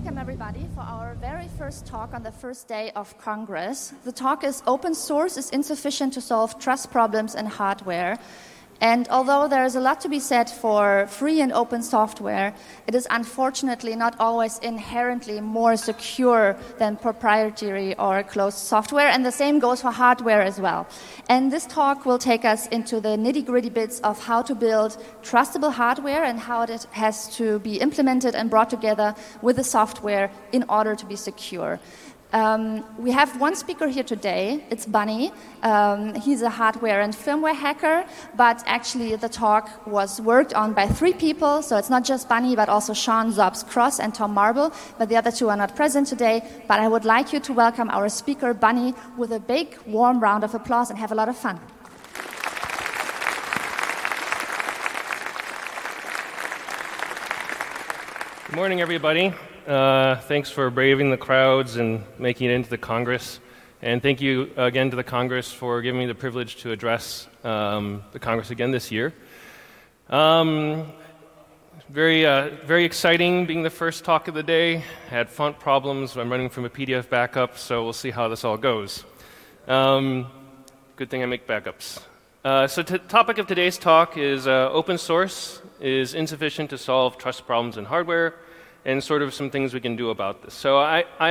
Welcome everybody for our very first talk on the first day of Congress. The talk is Open Source is Insufficient to Solve Trust Problems in Hardware. And although there is a lot to be said for free and open software, it is unfortunately not always inherently more secure than proprietary or closed software, and the same goes for hardware as well. And this talk will take us into the nitty-gritty bits of how to build trustable hardware and how it has to be implemented and brought together with the software in order to be secure. We have one speaker here today. It's Bunny. He's a hardware and firmware hacker, but actually the talk was worked on by 3 people, so it's not just Bunny, but also Sean Zobs-Cross and Tom Marble, but the other 2 are not present today. But I would like you to welcome our speaker, Bunny, with a big, warm round of applause and have a lot of fun. Good morning, everybody. Thanks for braving the crowds and making it into the Congress. And thank you again to the Congress for giving me the privilege to address the Congress again this year. Very exciting being the first talk of the day. Had font problems. I'm running from a PDF backup, so we'll see how this all goes. Good thing I make backups. So the topic of today's talk is open source is insufficient to solve trust problems in hardware, and sort of some things we can do about this. So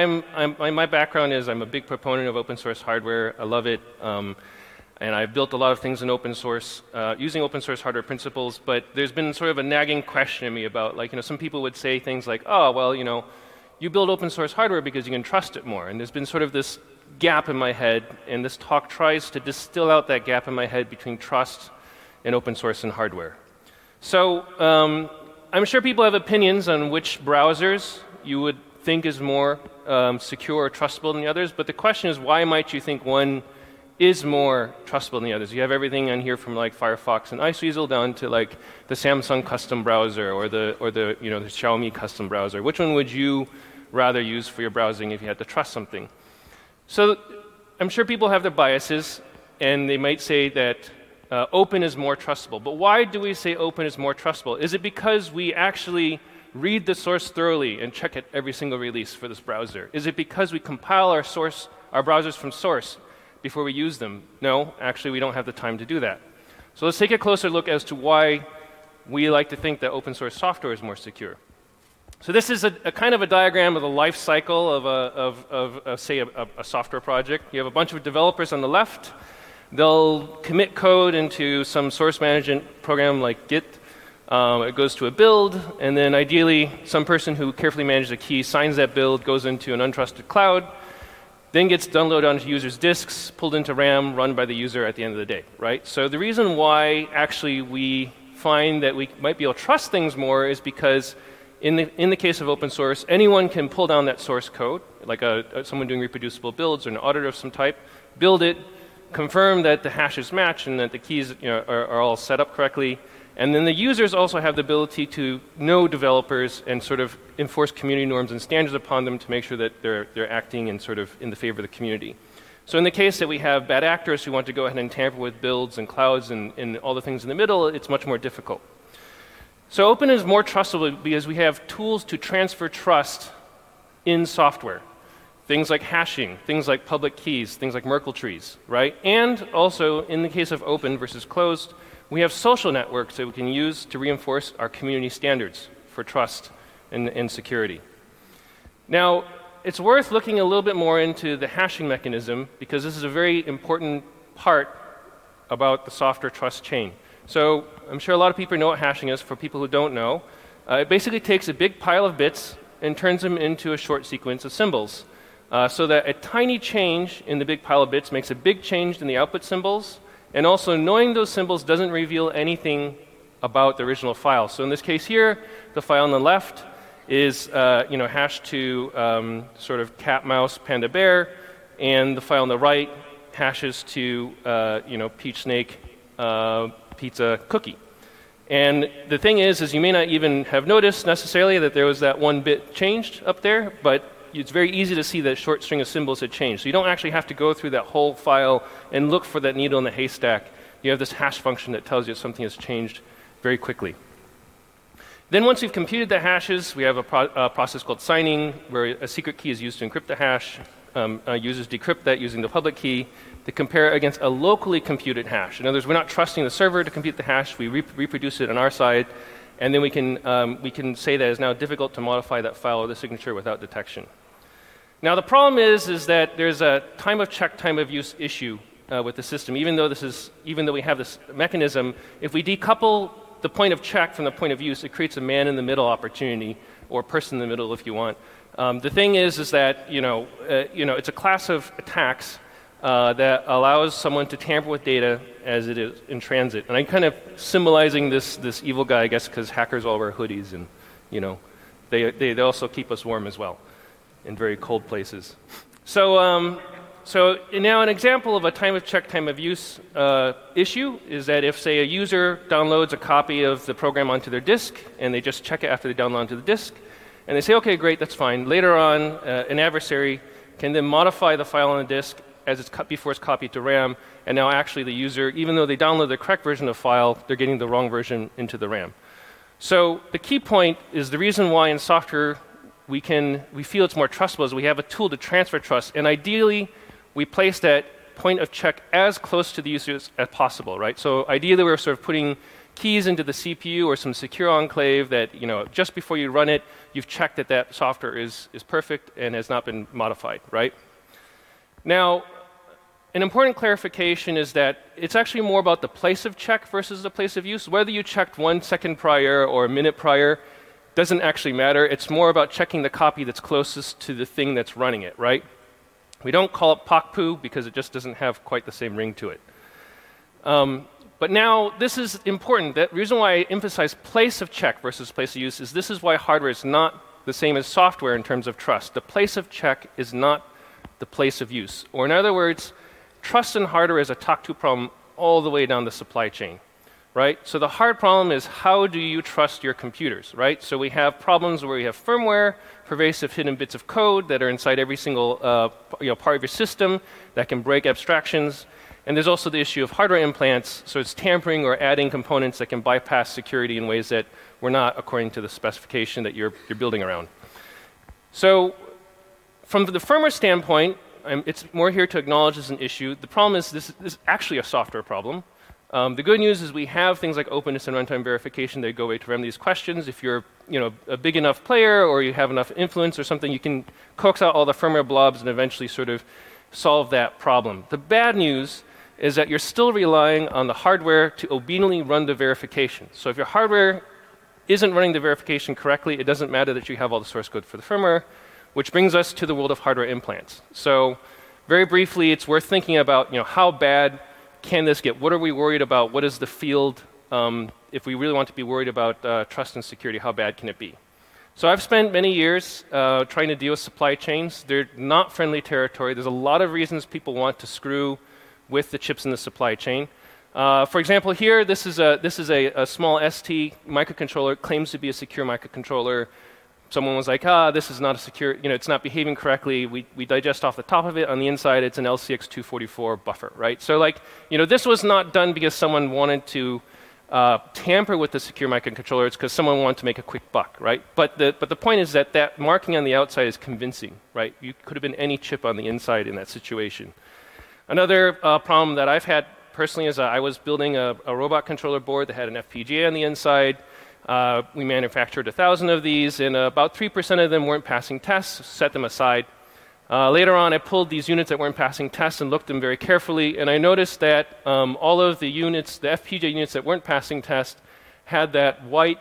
my background is I'm a big proponent of open source hardware. I love it, and I've built a lot of things in open source using open source hardware principles. But there's been sort of a nagging question in me about, like, some people would say things like, "Oh, well, you build open source hardware because you can trust it more." And there's been sort of this gap in my head, and this talk tries to distill out that gap in my head between trust and open source and hardware. So I'm sure people have opinions on which browsers you would think is more secure or trustable than the others, but the question is, why might you think one is more trustable than the others? You have everything on here from like Firefox and Iceweasel down to like the Samsung custom browser or the the Xiaomi custom browser. Which one would you rather use for your browsing if you had to trust something? So I'm sure people have their biases, and they might say that open is more trustable. But why do we say open is more trustable? Is it because we actually read the source thoroughly and check it every single release for this browser? Is it because we compile our browsers from source before we use them? No, actually we don't have the time to do that. So let's take a closer look as to why we like to think that open source software is more secure. So this is a kind of a diagram of the life cycle of say a software project. You have a bunch of developers on the left. They'll commit code into some source management program like Git. It goes to a build, and then ideally some person who carefully manages a key signs that build, goes into an untrusted cloud, then gets downloaded onto users' disks, pulled into RAM, run by the user at the end of the day, right? So the reason why actually we find that we might be able to trust things more is because in the case of open source, anyone can pull down that source code, like someone doing reproducible builds or an auditor of some type, build it, confirm that the hashes match and that the keys are all set up correctly. And then the users also have the ability to know developers and sort of enforce community norms and standards upon them to make sure that they're acting in sort of in the favor of the community. So in the case that we have bad actors who want to go ahead and tamper with builds and clouds and all the things in the middle, it's much more difficult. So open is more trustable because we have tools to transfer trust in software. Things like hashing, things like public keys, things like Merkle trees, right? And also, in the case of open versus closed, we have social networks that we can use to reinforce our community standards for trust and security. Now, it's worth looking a little bit more into the hashing mechanism because this is a very important part about the software trust chain. So I'm sure a lot of people know what hashing is. For people who don't know, it basically takes a big pile of bits and turns them into a short sequence of symbols. So that a tiny change in the big pile of bits makes a big change in the output symbols, and also knowing those symbols doesn't reveal anything about the original file. So in this case here, the file on the left is hashed to sort of cat, mouse, panda, bear, and the file on the right hashes to peach, snake, pizza, cookie. And the thing is you may not even have noticed necessarily that there was that one bit changed up there, but it's very easy to see that short string of symbols had changed. So you don't actually have to go through that whole file and look for that needle in the haystack. You have this hash function that tells you if something has changed very quickly. Then once we've computed the hashes, we have a process called signing, where a secret key is used to encrypt the hash. Users decrypt that using the public key to compare it against a locally computed hash. In other words, we're not trusting the server to compute the hash. We reproduce it on our side, and then we can say that it's now difficult to modify that file or the signature without detection. Now the problem is that there's a time of check, time of use issue with the system. Even though we have this mechanism, if we decouple the point of check from the point of use, it creates a man-in-the-middle opportunity, or person in the middle, if you want. The thing is that it's a class of attacks that allows someone to tamper with data as it is in transit. And I'm kind of symbolizing this evil guy, I guess, because hackers all wear hoodies, and they also keep us warm as well in very cold places. So now an example of a time of check, time of use issue is that if, say, a user downloads a copy of the program onto their disk, and they just check it after they download onto the disk, and they say, okay, great, that's fine. Later on, an adversary can then modify the file on the disk as it's before it's copied to RAM, and now actually the user, even though they download the correct version of the file, they're getting the wrong version into the RAM. So the key point is the reason why in software we feel it's more trustable is we have a tool to transfer trust, and ideally we place that point of check as close to the user as possible, right? So ideally we're sort of putting keys into the CPU or some secure enclave that, just before you run it, you've checked that software is perfect and has not been modified, right? Now, an important clarification is that it's actually more about the place of check versus the place of use. Whether you checked 1 second prior or a minute prior doesn't actually matter. It's more about checking the copy that's closest to the thing that's running it, right? We don't call it POC-poo because it just doesn't have quite the same ring to it. But now, this is important. The reason why I emphasize place of check versus place of use is this is why hardware is not the same as software in terms of trust. The place of check is not the place of use. Or in other words, trust in hardware is a talk-to problem all the way down the supply chain, right? So the hard problem is how do you trust your computers, right? So we have problems where we have firmware, pervasive hidden bits of code that are inside every single part of your system that can break abstractions. And there's also the issue of hardware implants, so it's tampering or adding components that can bypass security in ways that were not according to the specification that you're building around. So from the firmware standpoint, it's more here to acknowledge as an issue. The problem is this is actually a software problem. The good news is we have things like openness and runtime verification that go away to remedy these questions. If you're a big enough player or you have enough influence or something, you can coax out all the firmware blobs and eventually sort of solve that problem. The bad news is that you're still relying on the hardware to obediently run the verification. So if your hardware isn't running the verification correctly, it doesn't matter that you have all the source code for the firmware, which brings us to the world of hardware implants. So very briefly, it's worth thinking about how bad can this get? What are we worried about? What is the field? If we really want to be worried about trust and security, how bad can it be? So I've spent many years trying to deal with supply chains. They're not friendly territory. There's a lot of reasons people want to screw with the chips in the supply chain. For example, here, this is a small ST microcontroller. It claims to be a secure microcontroller. Someone was like, this is not a secure, it's not behaving correctly. We digest off the top of it. On the inside, it's an LCX244 buffer, right? So this was not done because someone wanted to tamper with the secure microcontroller. It's because someone wanted to make a quick buck, right? But the point is that marking on the outside is convincing, right? You could have been any chip on the inside in that situation. Another problem that I've had personally is I was building a robot controller board that had an FPGA on the inside. We manufactured 1,000 of these, and about 3% of them weren't passing tests, set them aside. Later on, I pulled these units that weren't passing tests and looked at them very carefully, and I noticed that all of the units, the FPGA units that weren't passing tests, had that white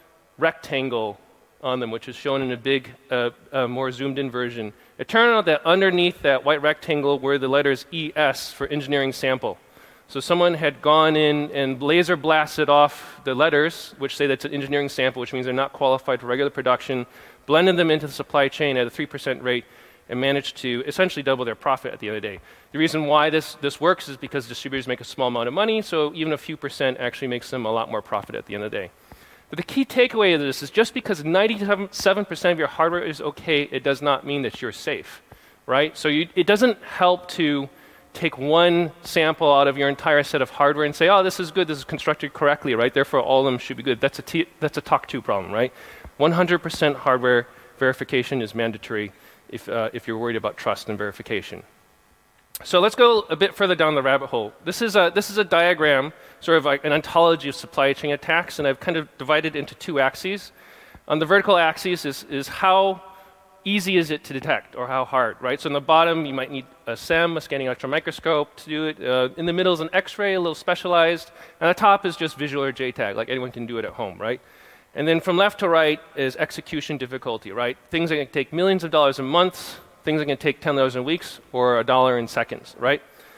rectangle on them, which is shown in a big, more zoomed-in version. It turned out that underneath that white rectangle were the letters ES for engineering sample. So someone had gone in and laser blasted off the letters, which say that's an engineering sample, which means they're not qualified for regular production, blended them into the supply chain at a 3% rate, and managed to essentially double their profit at the end of the day. The reason why this works is because distributors make a small amount of money, so even a few percent actually makes them a lot more profit at the end of the day. But the key takeaway of this is just because 97% of your hardware is okay, it does not mean that you're safe, right? So it doesn't help to take one sample out of your entire set of hardware and say, oh, this is good, this is constructed correctly, right? Therefore, all of them should be good. That's a talk to problem, right? 100% hardware verification is mandatory if you're worried about trust and verification. So let's go a bit further down the rabbit hole. This is a diagram, sort of like an ontology of supply chain attacks, and I've kind of divided into two axes. On the vertical axis is how easy is it to detect, or how hard, right? So on the bottom, you might need a SEM, a scanning electron microscope, to do it. In the middle is an X-ray, a little specialized. And the top is just visual or JTAG, like anyone can do it at home, right? And then from left to right is execution difficulty, right? Things that can take millions of dollars in months, things that can take $10 in weeks, or $1 in seconds, right?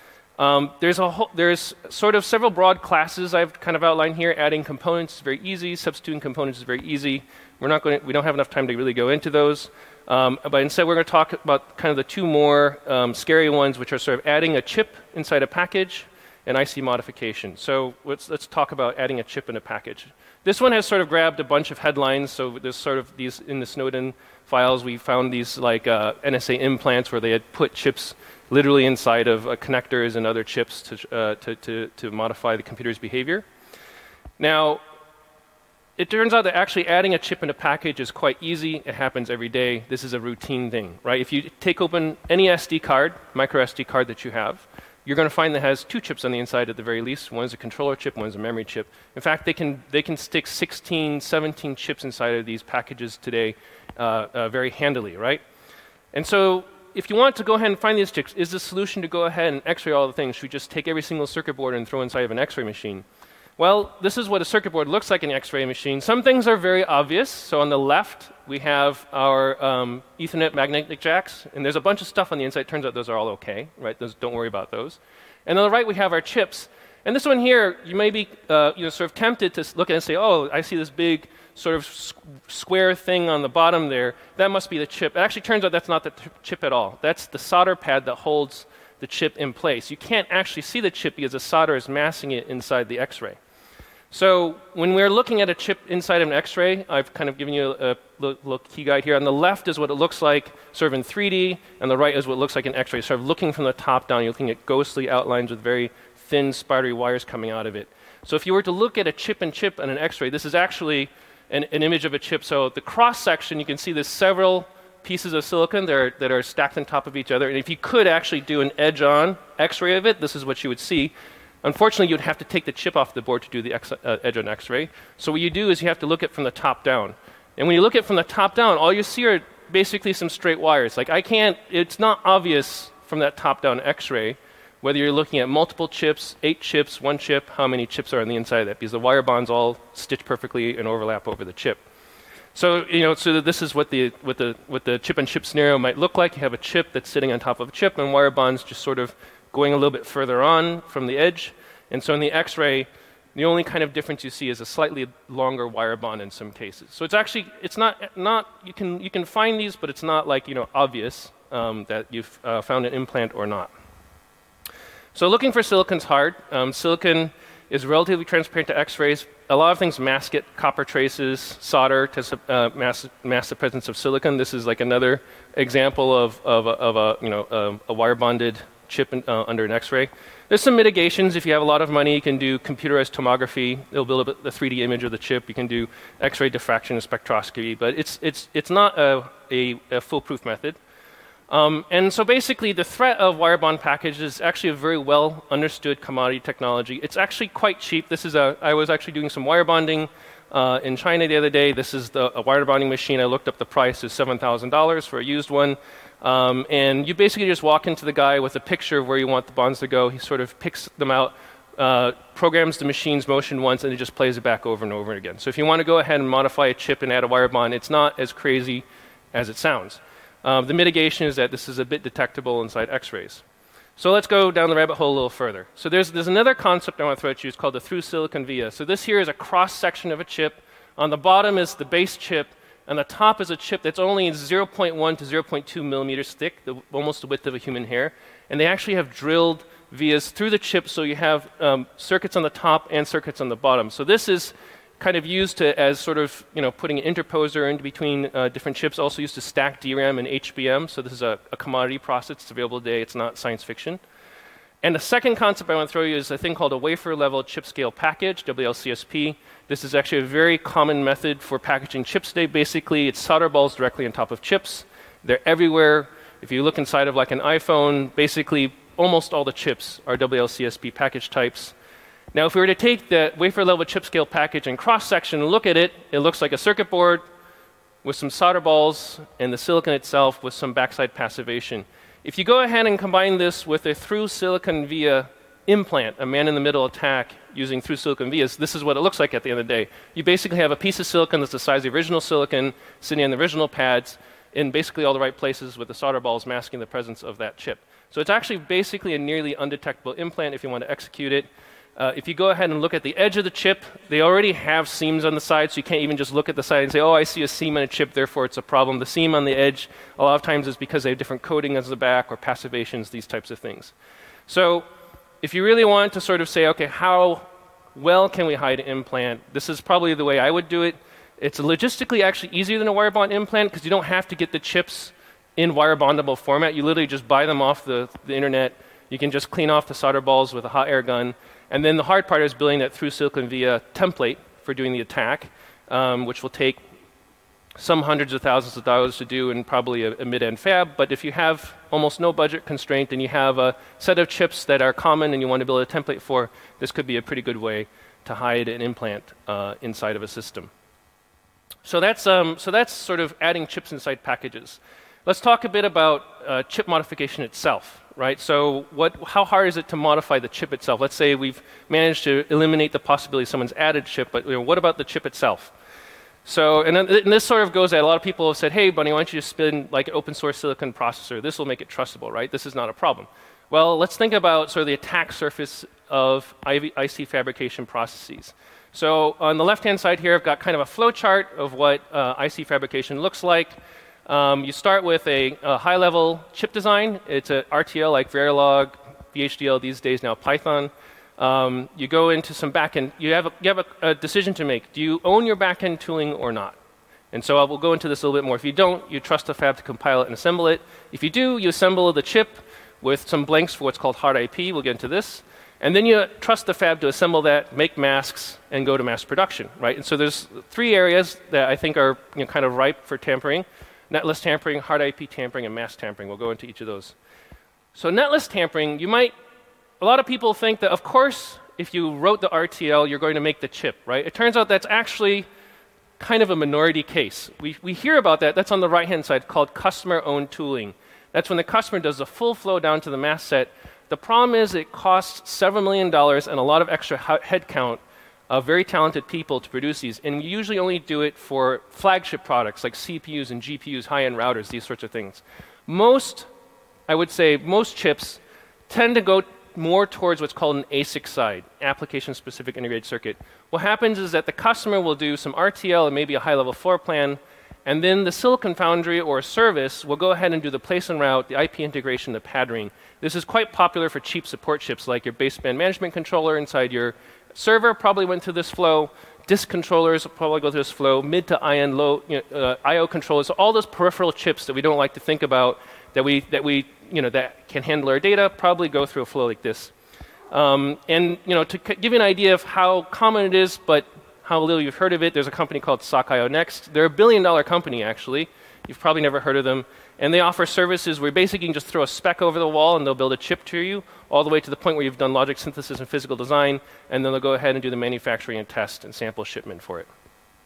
There's sort of several broad classes I've kind of outlined here. Adding components is very easy. Substituting components is very easy. We don't have enough time to really go into those. But instead, we're going to talk about kind of the two more scary ones, which are sort of adding a chip inside a package and IC modification. So let's talk about adding a chip in a package. This one has sort of grabbed a bunch of headlines. So there's sort of these in the Snowden files. We found these like NSA implants where they had put chips literally inside of connectors and other chips to modify the computer's behavior. Now, it turns out that actually adding a chip in a package is quite easy. It happens every day. This is a routine thing, right? If you take open any SD card, micro SD card that you have, you're going to find that it has two chips on the inside at the very least. One is a controller chip, one is a memory chip. In fact, they can stick 16, 17 chips inside of these packages today very handily, right? And so if you want to go ahead and find these chips, is the solution to go ahead and X-ray all the things? Should we just take every single circuit board and throw inside of an X-ray machine? Well, this is what a circuit board looks like in an X-ray machine. Some things are very obvious. So on the left, we have our Ethernet magnetic jacks, and there's a bunch of stuff on the inside. Turns out those are all okay, right? Don't worry about those. And on the right, we have our chips. And this one here, you may be sort of tempted to look at it and say, oh, I see this big sort of square thing on the bottom there. That must be the chip. It actually turns out that's not the chip at all. That's the solder pad that holds the chip in place. You can't actually see the chip because the solder is massing it inside the X-ray. So when we're looking at a chip inside of an X-ray, I've kind of given you a little key guide here. On the left is what it looks like sort of in 3D, and the right is what it looks like in X-ray. Sort of looking from the top down, you're looking at ghostly outlines with very thin, spidery wires coming out of it. So if you were to look at a chip-in-chip on an X-ray, this is actually an image of a chip. So the cross-section, you can see there's several pieces of silicon that are stacked on top of each other. And if you could actually do an edge-on X-ray of it, this is what you would see. Unfortunately, you'd have to take the chip off the board to do the edge-on X-ray. So what you do is you have to look at it from the top down. And when you look at it from the top down, all you see are basically some straight wires. Like it's not obvious from that top-down X-ray whether you're looking at multiple chips, 8 chips, 1 chip, how many chips are on the inside of that, because the wire bonds all stitch perfectly and overlap over the chip. So so this is what the chip-and-chip scenario might look like. You have a chip that's sitting on top of a chip, and wire bonds just sort of going a little bit further on from the edge. And so in the X-ray, the only kind of difference you see is a slightly longer wire bond in some cases. So it's not you can find these, but it's not like obvious that you've found an implant or not. So looking for silicon's hard. Silicon is relatively transparent to X-rays. A lot of things mask it. Copper traces, solder to mask the presence of silicon. This is like another example of a wire bonded chip under an X-ray. There's some mitigations. If you have a lot of money, you can do computerized tomography. It'll build a 3D image of the chip. You can do X-ray diffraction and spectroscopy, but it's not a foolproof method. And so basically, the threat of wire bond packages is actually a very well understood commodity technology. It's actually quite cheap. I was actually doing some wire bonding in China the other day. This is a wire bonding machine. I looked up the price is $7,000 for a used one. And you basically just walk into the guy with a picture of where you want the bonds to go. He sort of picks them out, programs the machine's motion once, and it just plays it back over and over again. So if you want to go ahead and modify a chip and add a wire bond, it's not as crazy as it sounds. The mitigation is that this is a bit detectable inside X-rays. So let's go down the rabbit hole a little further. So there's another concept I want to throw at you. It's called the through-silicon via. So this here is a cross-section of a chip. On the bottom is the base chip, and the top is a chip that's only 0.1 to 0.2 millimeters thick, almost the width of a human hair. And they actually have drilled vias through the chip, so you have circuits on the top and circuits on the bottom. So this is kind of used as sort of putting an interposer in between different chips. Also used to stack DRAM and HBM. So this is a commodity process. It's available today. It's not science fiction. And the second concept I want to throw you is a thing called a wafer-level chip-scale package, WLCSP. This is actually a very common method for packaging chips today. Basically, it's solder balls directly on top of chips. They're everywhere. If you look inside of like an iPhone, basically almost all the chips are WLCSP package types. Now, if we were to take the wafer-level chip-scale package and cross-section and look at it, it looks like a circuit board with some solder balls and the silicon itself with some backside passivation. If you go ahead and combine this with a through-silicon via implant, a man-in-the-middle attack using through-silicon vias, this is what it looks like at the end of the day. You basically have a piece of silicon that's the size of the original silicon sitting on the original pads in basically all the right places with the solder balls masking the presence of that chip. So it's actually basically a nearly undetectable implant if you want to execute it. If you go ahead and look at the edge of the chip, they already have seams on the side, so you can't even just look at the side and say, oh, I see a seam on a chip, therefore it's a problem. The seam on the edge, a lot of times, is because they have different coating on the back or passivations, these types of things. So if you really want to sort of say, okay, how well can we hide an implant, this is probably the way I would do it. It's logistically actually easier than a wire bond implant because you don't have to get the chips in wire bondable format. You literally just buy them off the internet. You can just clean off the solder balls with a hot air gun. And then the hard part is building that through silicon via template for doing the attack, which will take some hundreds of thousands of dollars to do in probably a mid-end fab. But if you have almost no budget constraint and you have a set of chips that are common and you want to build a template for, this could be a pretty good way to hide an implant inside of a system. So that's sort of adding chips inside packages. Let's talk a bit about chip modification itself. Right? So how hard is it to modify the chip itself? Let's say we've managed to eliminate the possibility someone's added chip, but what about the chip itself? So, and this sort of goes at a lot of people have said, hey, Bunny, why don't you just spin like an open source silicon processor? This will make it trustable, right? This is not a problem. Well, let's think about sort of the attack surface of IC fabrication processes. So on the left-hand side here, I've got kind of a flow chart of what IC fabrication looks like. You start with a high-level chip design. It's a RTL like Verilog, VHDL these days, now Python. You go into some backend. You have a decision to make. Do you own your backend tooling or not? And so I will go into this a little bit more. If you don't, you trust the fab to compile it and assemble it. If you do, you assemble the chip with some blanks for what's called hard IP. We'll get into this. And then you trust the fab to assemble that, make masks, and go to mass production, right? And so there's three areas that I think are kind of ripe for tampering. Netless tampering, hard IP tampering, and mask tampering. We'll go into each of those. So netless tampering, a lot of people think that, of course, if you wrote the RTL, you're going to make the chip, right? It turns out that's actually kind of a minority case. We hear about that. That's on the right-hand side called customer-owned tooling. That's when the customer does the full flow down to the mask set. The problem is it costs several $1 million and a lot of extra headcount of very talented people to produce these, and we usually only do it for flagship products like CPUs and GPUs, high-end routers, these sorts of things. I would say most chips tend to go more towards what's called an ASIC side, application-specific integrated circuit. What happens is that the customer will do some RTL and maybe a high-level floor plan, and then the silicon foundry or a service will go ahead and do the place and route, the IP integration, the padding. This is quite popular for cheap support chips like your baseband management controller inside your server probably went through this flow. Disk controllers will probably go through this flow. Mid to IN low I/O controllers. So all those peripheral chips that we don't like to think about that can handle our data probably go through a flow like this. And to give you an idea of how common it is, but how little you've heard of it, there's a company called SockIO Next. They're a $1 billion company actually. You've probably never heard of them. And they offer services where basically you can just throw a spec over the wall and they'll build a chip to you, all the way to the point where you've done logic synthesis and physical design, and then they'll go ahead and do the manufacturing and test and sample shipment for it.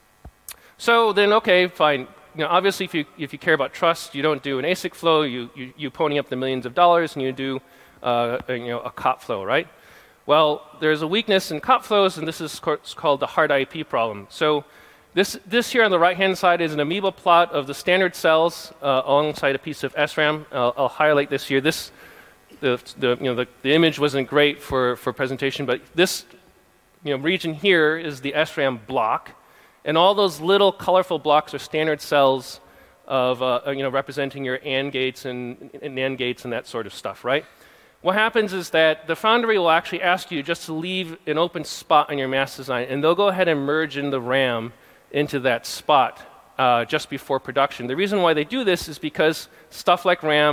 So then, okay, fine. Obviously, if you care about trust, you don't do an ASIC flow. You pony up the millions of dollars and you do a COP flow, right? Well, there's a weakness in COP flows, and this is called the hard IP problem. So this here on the right-hand side is an amoeba plot of the standard cells alongside a piece of SRAM. I'll highlight this here. The image wasn't great for presentation, but this region here is the SRAM block, and all those little colorful blocks are standard cells of representing your AND gates and NAND gates and that sort of stuff, right? What happens is that the foundry will actually ask you just to leave an open spot on your mask design, and they'll go ahead and merge in the RAM into that spot just before production. The reason why they do this is because stuff like RAM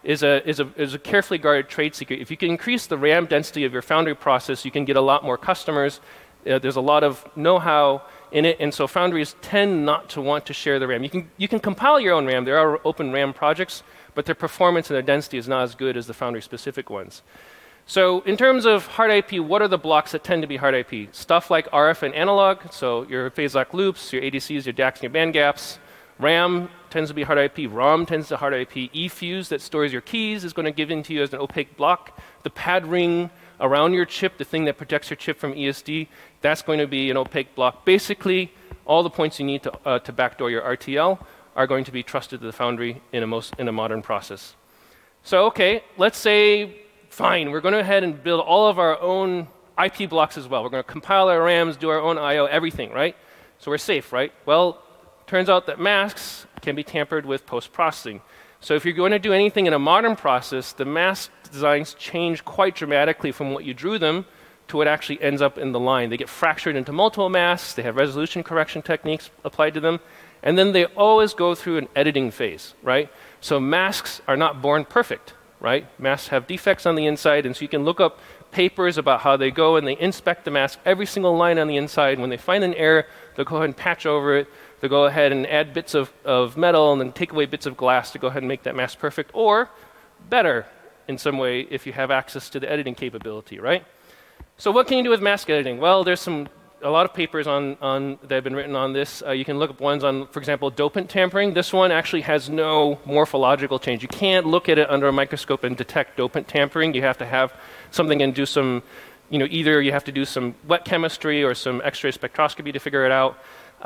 is a carefully guarded trade secret. If you can increase the RAM density of your foundry process, you can get a lot more customers. There's a lot of know-how in it, and so foundries tend not to want to share the RAM. You can compile your own RAM. There are open RAM projects, but their performance and their density is not as good as the foundry-specific ones. So in terms of hard IP, what are the blocks that tend to be hard IP? Stuff like RF and analog, so your phase-lock loops, your ADCs, your DACs, and your band gaps. RAM tends to be hard IP. ROM tends to be hard IP. eFuse that stores your keys is going to give into you as an opaque block. The pad ring around your chip, the thing that protects your chip from ESD, that's going to be an opaque block. Basically, all the points you need to backdoor your RTL are going to be trusted to the foundry in a modern process. So, okay, let's say, fine, we're going to go ahead and build all of our own IP blocks as well. We're going to compile our RAMs, do our own I/O, everything, right? So we're safe, right? Well, turns out that masks can be tampered with post-processing. So if you're going to do anything in a modern process, the mask designs change quite dramatically from what you drew them to what actually ends up in the line. They get fractured into multiple masks, they have resolution correction techniques applied to them, and then they always go through an editing phase, right? So masks are not born perfect, right? Masks have defects on the inside, and so you can look up papers about how they go and they inspect the mask, every single line on the inside. And when they find an error, they'll go ahead and patch over it. They'll go ahead and add bits of metal and then take away bits of glass to go ahead and make that mask perfect, or better in some way if you have access to the editing capability, right? So what can you do with mask editing? Well, there's a lot of papers that have been written on this. You can look up ones on, for example, dopant tampering. This one actually has no morphological change. You can't look at it under a microscope and detect dopant tampering. You have to have something and do some, either you have to do some wet chemistry or some X-ray spectroscopy to figure it out.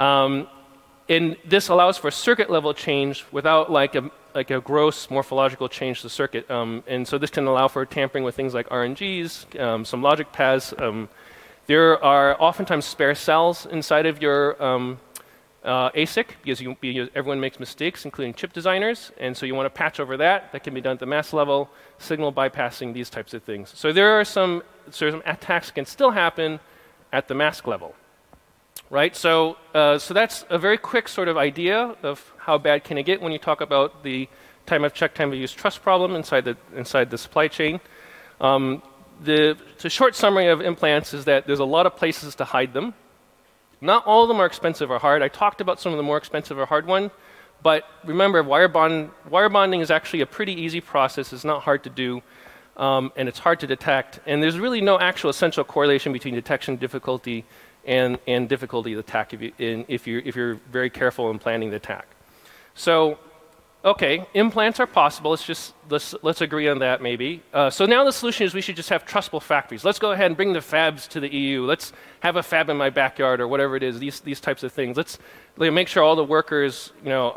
And this allows for circuit level change without like a gross morphological change to the circuit. And so this can allow for tampering with things like RNGs, some logic paths. There are oftentimes spare cells inside of your ASIC because everyone makes mistakes, including chip designers. And so you want to patch over that. That can be done at the mask level, signal bypassing, these types of things. So there are some attacks that can still happen at the mask level. Right, so that's a very quick sort of idea of how bad can it get when you talk about the time of check, time of use trust problem inside the supply chain. The short summary of implants is that there's a lot of places to hide them. Not all of them are expensive or hard. I talked about some of the more expensive or hard one, but remember, wire bonding is actually a pretty easy process. It's not hard to do, and it's hard to detect. And there's really no actual essential correlation between detection difficulty and difficulty of the attack if you're very careful in planning the attack. So, okay, implants are possible. Let's agree on that maybe. So now the solution is we should just have trustable factories. Let's go ahead and bring the fabs to the EU. Let's have a fab in my backyard or whatever it is. These types of things. Let's make sure all the workers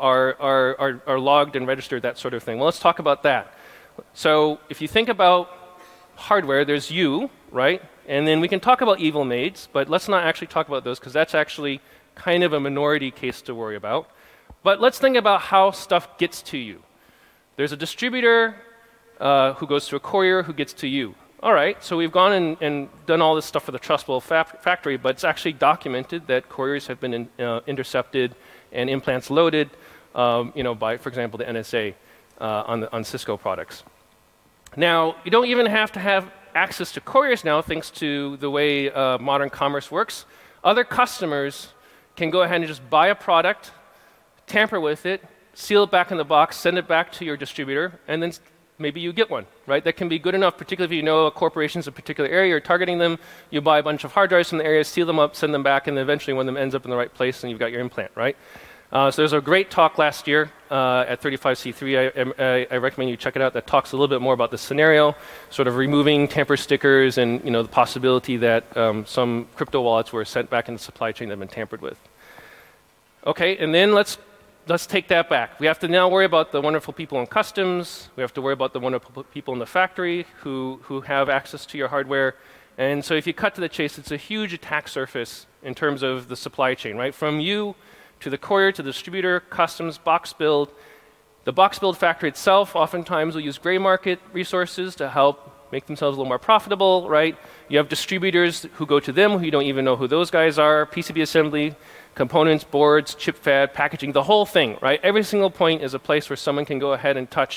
are logged and registered, that sort of thing. Well, let's talk about that. So if you think about hardware, there's you, right? And then we can talk about evil maids, but let's not actually talk about those because that's actually kind of a minority case to worry about. But let's think about how stuff gets to you. There's a distributor who goes to a courier who gets to you. All right, so we've gone and done all this stuff for the trustable factory, but it's actually documented that couriers have been intercepted and implants loaded, by, for example, the NSA on Cisco products. Now, you don't even have to have access to couriers now, thanks to the way modern commerce works. Other customers can go ahead and just buy a product, tamper with it, seal it back in the box, send it back to your distributor, and then maybe you get one, right? That can be good enough, particularly if you know a corporation's a particular area, you're targeting them, you buy a bunch of hard drives from the area, seal them up, send them back, and then eventually one of them ends up in the right place and you've got your implant, right? So there's a great talk last year at 35C3. I recommend you check it out. That talks a little bit more about the scenario, sort of removing tamper stickers and the possibility that some crypto wallets were sent back in the supply chain that have been tampered with. Okay, and then let's take that back. We have to now worry about the wonderful people in customs. We have to worry about the wonderful people in the factory who have access to your hardware. And so if you cut to the chase, it's a huge attack surface in terms of the supply chain, right? From you to the courier, to the distributor, customs, box build. The box build factory itself oftentimes will use gray market resources to help make themselves a little more profitable, right? You have distributors who go to them who you don't even know who those guys are, PCB assembly, components, boards, chip fab, packaging, the whole thing, right? Every single point is a place where someone can go ahead and touch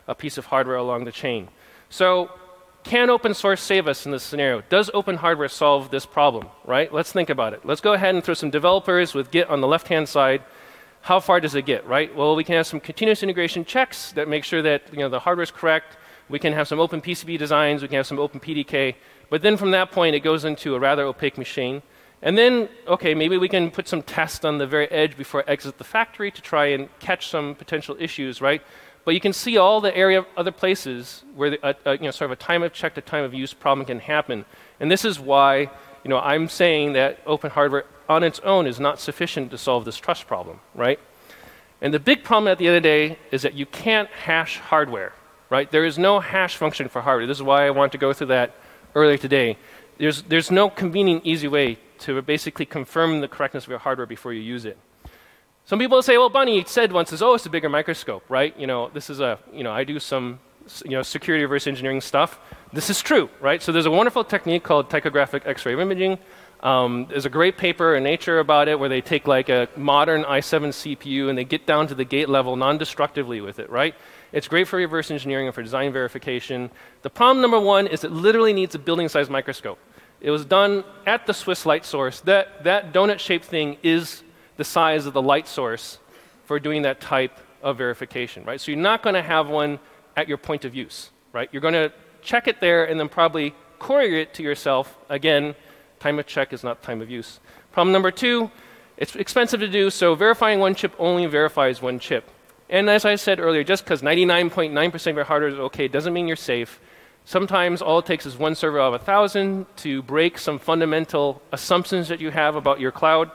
a piece of hardware along the chain. So can open source save us in this scenario? Does open hardware solve this problem, right? Let's think about it. Let's go ahead and throw some developers with Git on the left-hand side. How far does it get, right? Well, we can have some continuous integration checks that make sure that the hardware is correct. We can have some open PCB designs. We can have some open PDK. But then from that point, it goes into a rather opaque machine. And then, okay, maybe we can put some tests on the very edge before I exit the factory to try and catch some potential issues, right? But you can see all the area of other places where sort of a time of check to time of use problem can happen. And this is why I'm saying that open hardware on its own is not sufficient to solve this trust problem, right? And the big problem at the end of the day is that you can't hash hardware, right? There is no hash function for hardware. This is why I wanted to go through that earlier today. There's no convenient, easy way to basically confirm the correctness of your hardware before you use it. Some people say, well, Bunny said once, it's a bigger microscope, right? This is I do some security reverse engineering stuff. This is true, right? So there's a wonderful technique called tychographic X-ray imaging. There's a great paper in Nature about it where they take like a modern i7 CPU and they get down to the gate level non-destructively with it, right? It's great for reverse engineering and for design verification. The problem number one is it literally needs a building-sized microscope. It was done at the Swiss light source. That donut-shaped thing is the size of the light source for doing that type of verification, right? So you're not going to have one at your point of use, right? You're going to check it there and then probably query it to yourself. Again, time of check is not time of use. Problem number two, it's expensive to do, so verifying one chip only verifies one chip. And as I said earlier, just because 99.9% of your hardware is okay doesn't mean you're safe. Sometimes all it takes is one server out of 1,000 to break some fundamental assumptions that you have about your cloud.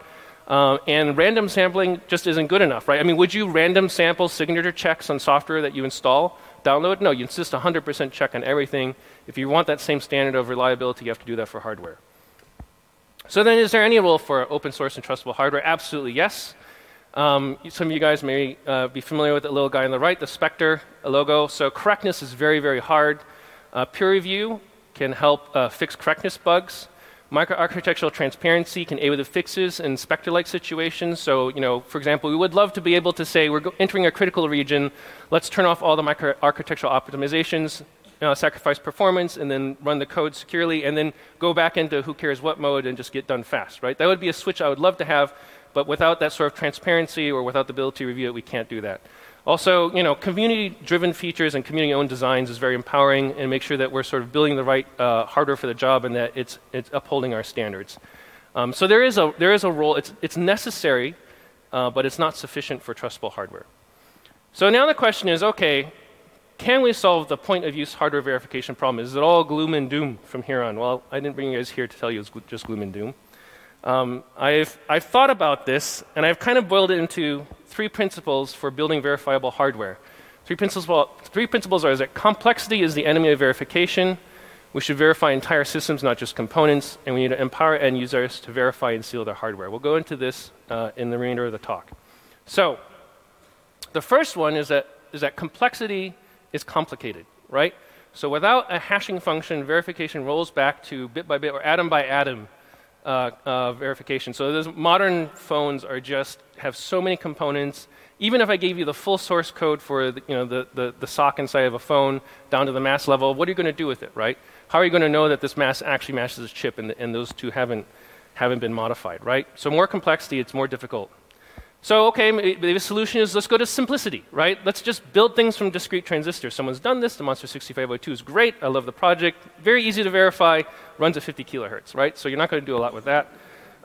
And random sampling just isn't good enough, right? I mean, would you random sample signature checks on software that you install, download? No, you insist 100% check on everything. If you want that same standard of reliability, you have to do that for hardware. So then is there any role for open source and trustable hardware? Absolutely yes. Some of you guys may be familiar with the little guy on the right, the Spectre logo. So correctness is very, very hard. Peer review can help fix correctness bugs. Microarchitectural transparency can aid with the fixes in Spectre-like situations. So, for example, we would love to be able to say we're entering a critical region. Let's turn off all the microarchitectural optimizations, sacrifice performance, and then run the code securely, and then go back into who cares what mode and just get done fast, right? That would be a switch I would love to have, but without that sort of transparency or without the ability to review it, we can't do that. Also, community-driven features and community-owned designs is very empowering and make sure that we're sort of building the right hardware for the job and that it's upholding our standards. So there is a role. It's necessary, but it's not sufficient for trustable hardware. So now the question is, okay, can we solve the point-of-use hardware verification problem? Is it all gloom and doom from here on? Well, I didn't bring you guys here to tell you it's just gloom and doom. I've thought about this, and I've kind of boiled it into 3 principles for building verifiable hardware. Three principles are that complexity is the enemy of verification. We should verify entire systems, not just components, and we need to empower end users to verify and seal their hardware. We'll go into this in the remainder of the talk. So the first one is that complexity is complicated, right? So without a hashing function, verification rolls back to bit by bit or atom by atom verification. So those modern phones have so many components. Even if I gave you the full source code for the sock inside of a phone down to the mass level, what are you going to do with it, right? How are you going to know that this mass actually matches this chip and those two haven't been modified, right? So more complexity, it's more difficult. So okay, maybe the solution is let's go to simplicity, right? Let's just build things from discrete transistors. Someone's done this. The Monster 6502 is great. I love the project. Very easy to verify. Runs at 50 kilohertz, right? So you're not going to do a lot with that.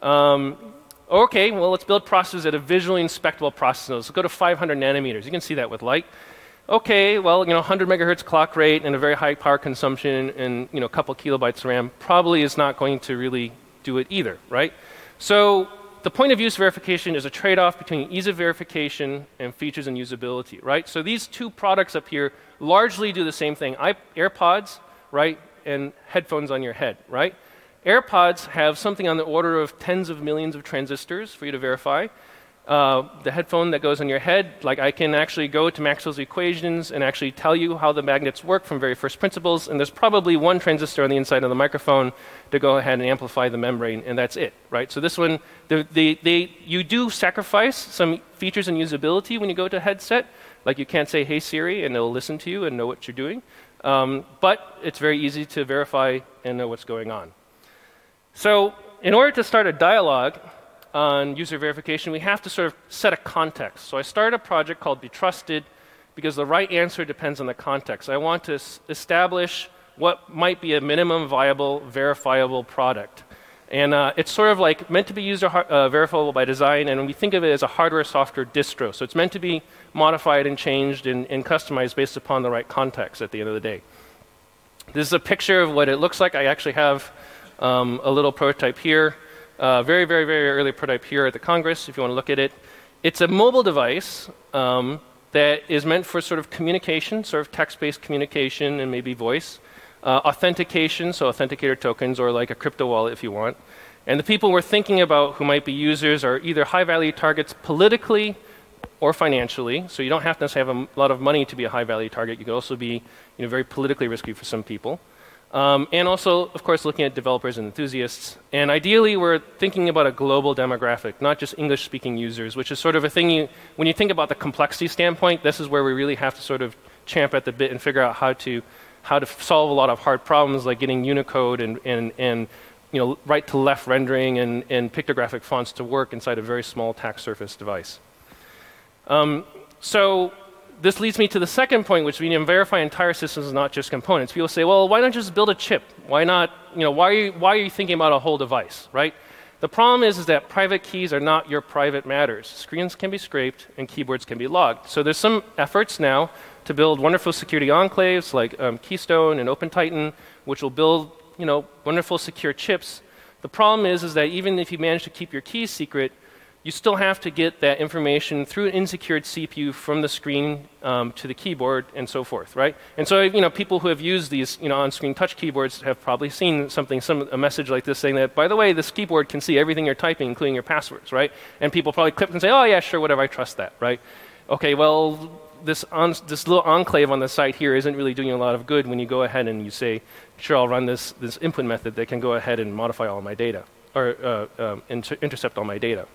Okay, well, let's build processors at a visually inspectable process node. Let's go to 500 nanometers. You can see that with light. Okay, well, 100 megahertz clock rate and a very high power consumption and a couple kilobytes RAM probably is not going to really do it either, right? So the point of use verification is a trade-off between ease of verification and features and usability, right? So these 2 products up here largely do the same thing. AirPods, right, and headphones on your head, right? AirPods have something on the order of tens of millions of transistors for you to verify. The headphone that goes on your head, like I can actually go to Maxwell's equations and actually tell you how the magnets work from very first principles, and there's probably 1 transistor on the inside of the microphone to go ahead and amplify the membrane, and that's it, right? So this one, you do sacrifice some features and usability when you go to a headset. Like you can't say, "Hey Siri," and it'll listen to you and know what you're doing. But it's very easy to verify and know what's going on. So in order to start a dialogue on user verification, we have to sort of set a context. So I started a project called Be Trusted because the right answer depends on the context. I want to establish what might be a minimum viable, verifiable product. And it's sort of like meant to be user verifiable by design, and we think of it as a hardware-software distro. So it's meant to be modified and changed and customized based upon the right context at the end of the day. This is a picture of what it looks like. I actually have a little prototype here. Very, very, very early prototype here at the Congress, if you want to look at it. It's a mobile device that is meant for sort of communication, sort of text-based communication and maybe voice. Authentication, so authenticator tokens, or like a crypto wallet if you want. And the people we're thinking about who might be users are either high-value targets politically or financially. So you don't have to necessarily have a lot of money to be a high-value target. You could also be very politically risky for some people. And also, of course, looking at developers and enthusiasts. And ideally, we're thinking about a global demographic, not just English-speaking users, which is sort of a thing when you think about the complexity standpoint, this is where we really have to sort of champ at the bit and figure out how to solve a lot of hard problems like getting Unicode and right to left rendering and pictographic fonts to work inside a very small attack surface device. So this leads me to the second point, which we need to verify entire systems, not just components. People say, well, why not just build a chip? Why not, why are you thinking about a whole device, right? The problem is that private keys are not your private matters. Screens can be scraped and keyboards can be logged. So there's some efforts now to build wonderful security enclaves like Keystone and OpenTitan, which will build wonderful secure chips. The problem is that even if you manage to keep your keys secret, you still have to get that information through an unsecured CPU from the screen to the keyboard and so forth, right? And so people who have used these on-screen touch keyboards have probably seen a message like this saying that, by the way, this keyboard can see everything you're typing, including your passwords, right? And people probably click and say, oh yeah, sure, whatever, I trust that, right? Okay, well, this little enclave on the site here isn't really doing a lot of good when you go ahead and you say, sure, I'll run this input method that can go ahead and modify all my data, or intercept all my data.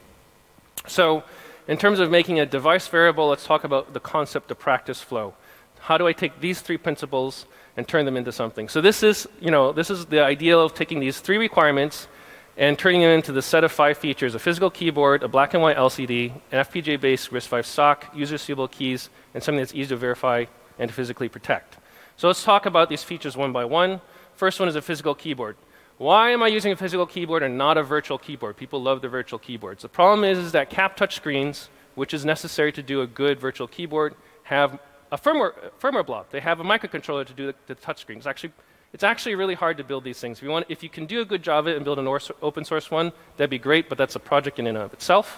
So in terms of making a device variable, let's talk about the concept of practice flow. How do I take these three principles and turn them into something? So this is the idea of taking these three requirements and turning them into the set of 5 features: a physical keyboard, a black and white LCD, an FPGA-based RISC-V SoC, user-seeable keys, and something that's easy to verify and to physically protect. So let's talk about these features one by one. First one is a physical keyboard. Why am I using a physical keyboard and not a virtual keyboard? People love the virtual keyboards. The problem is that cap touch screens, which is necessary to do a good virtual keyboard, have a firmware blob. They have a microcontroller to do the touch screens. It's actually really hard to build these things. If you can do a good job of it and build an open source one, that'd be great, but that's a project in and of itself.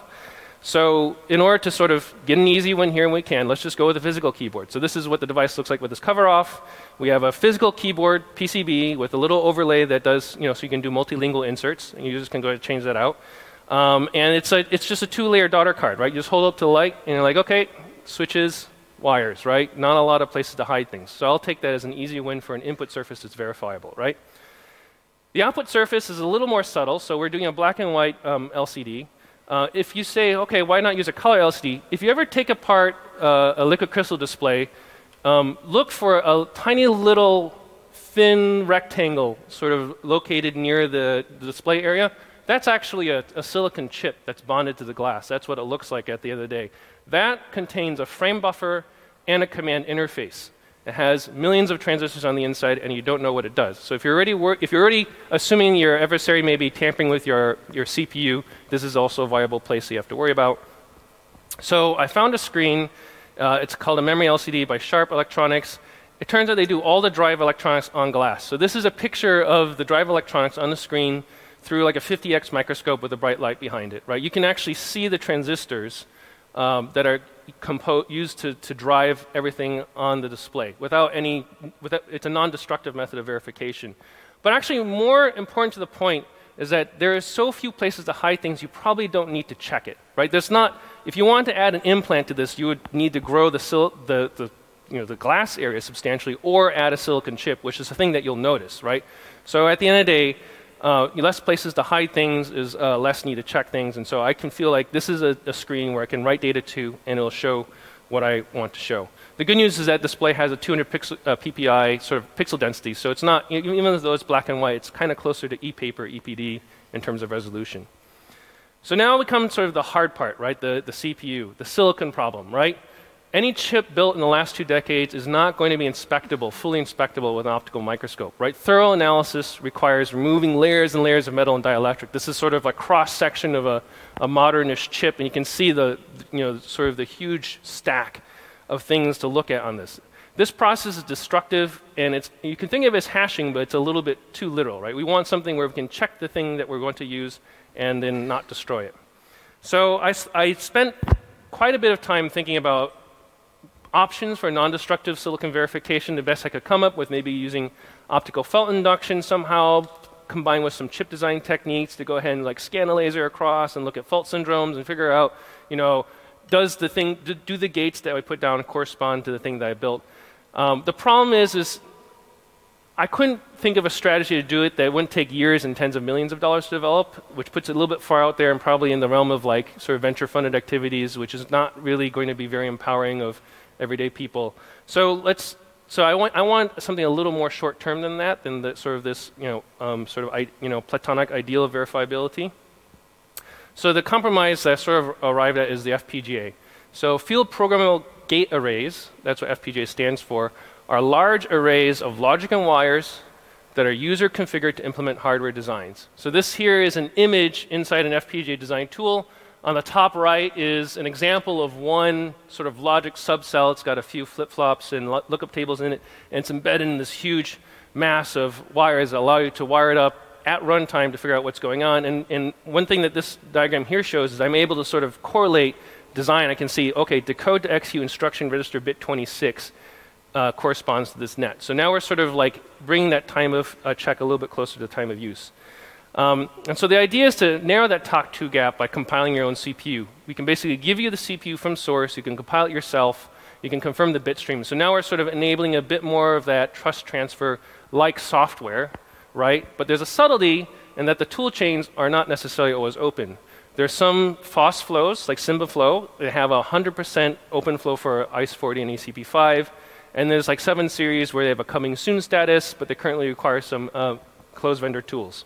So in order to sort of get an easy one here when we can, let's just go with a physical keyboard. So this is what the device looks like with this cover off. We have a physical keyboard PCB with a little overlay that does, so you can do multilingual inserts, and users can go ahead and change that out. And it's just a 2-layer daughter card, right? You just hold up to the light, and you're like, okay, switches, wires, right? Not a lot of places to hide things. So I'll take that as an easy win for an input surface that's verifiable, right? The output surface is a little more subtle, so we're doing a black and white LCD. If you say, okay, why not use a color LCD? If you ever take apart a liquid crystal display, look for a tiny little thin rectangle sort of located near the display area. That's actually a silicon chip that's bonded to the glass. That's what it looks like at the end of the day. That contains a frame buffer and a command interface. It has millions of transistors on the inside, and you don't know what it does. So if you're already assuming your adversary may be tampering with your CPU, this is also a viable place you have to worry about. So I found a screen. It's called a memory LCD by Sharp Electronics. It turns out they do all the drive electronics on glass. So this is a picture of the drive electronics on the screen through like a 50x microscope with a bright light behind it, right? You can actually see the transistors that are used to drive everything on the display it's a non-destructive method of verification. But actually more important to the point is that there are so few places to hide things you probably don't need to check it, right? If you want to add an implant to this, you would need to grow the glass area substantially or add a silicon chip, which is a thing that you'll notice, right? So at the end of the day, less places to hide things is less need to check things, and so I can feel like this is a screen where I can write data to, and it'll show what I want to show. The good news is that display has a 200 ppi sort of pixel density, so it's not, even though it's black and white, it's kind of closer to ePaper, EPD in terms of resolution. So now we come to sort of the hard part, right? The CPU, the silicon problem, right? Any chip built in the last 2 decades is not going to be inspectable, fully inspectable with an optical microscope, right? Thorough analysis requires removing layers and layers of metal and dielectric. This is sort of a cross-section of a modernish chip, and you can see sort of the huge stack of things to look at on this. This process is destructive, and you can think of it as hashing, but it's a little bit too literal, right? We want something where we can check the thing that we're going to use and then not destroy it. So I spent quite a bit of time thinking about options for non-destructive silicon verification, the best I could come up with, maybe using optical felt induction somehow, combined with some chip design techniques to go ahead and like scan a laser across and look at fault syndromes and figure out, do the gates that I put down correspond to the thing that I built? The problem is I couldn't think of a strategy to do it that wouldn't take years and tens of millions of dollars to develop, which puts it a little bit far out there and probably in the realm of like sort of venture-funded activities, which is not really going to be very empowering of everyday people. So I want something a little more short-term than that, than this platonic ideal of verifiability. So the compromise that I sort of arrived at is the FPGA. So field programmable gate arrays, that's what FPGA stands for, are large arrays of logic and wires that are user configured to implement hardware designs. So this here is an image inside an FPGA design tool. On the top right is an example of one sort of logic subcell. It's got a few flip-flops and lookup tables in it, and it's embedded in this huge mass of wires that allow you to wire it up at runtime to figure out what's going on. And one thing that this diagram here shows is I'm able to sort of correlate design. I can see, okay, decode to XU instruction register bit 26 corresponds to this net. So now we're sort of like bringing that time of check a little bit closer to the time of use. And so the idea is to narrow that TOC2 gap by compiling your own CPU. We can basically give you the CPU from source. You can compile it yourself. You can confirm the bit stream. So now we're sort of enabling a bit more of that trust transfer like software, right? But there's a subtlety in that the tool chains are not necessarily always open. There's some FOSS flows, like SymbiFlow, that have 100% open flow for ICE40 and ECP5. And there's like 7 series where they have a coming soon status, but they currently require some closed vendor tools.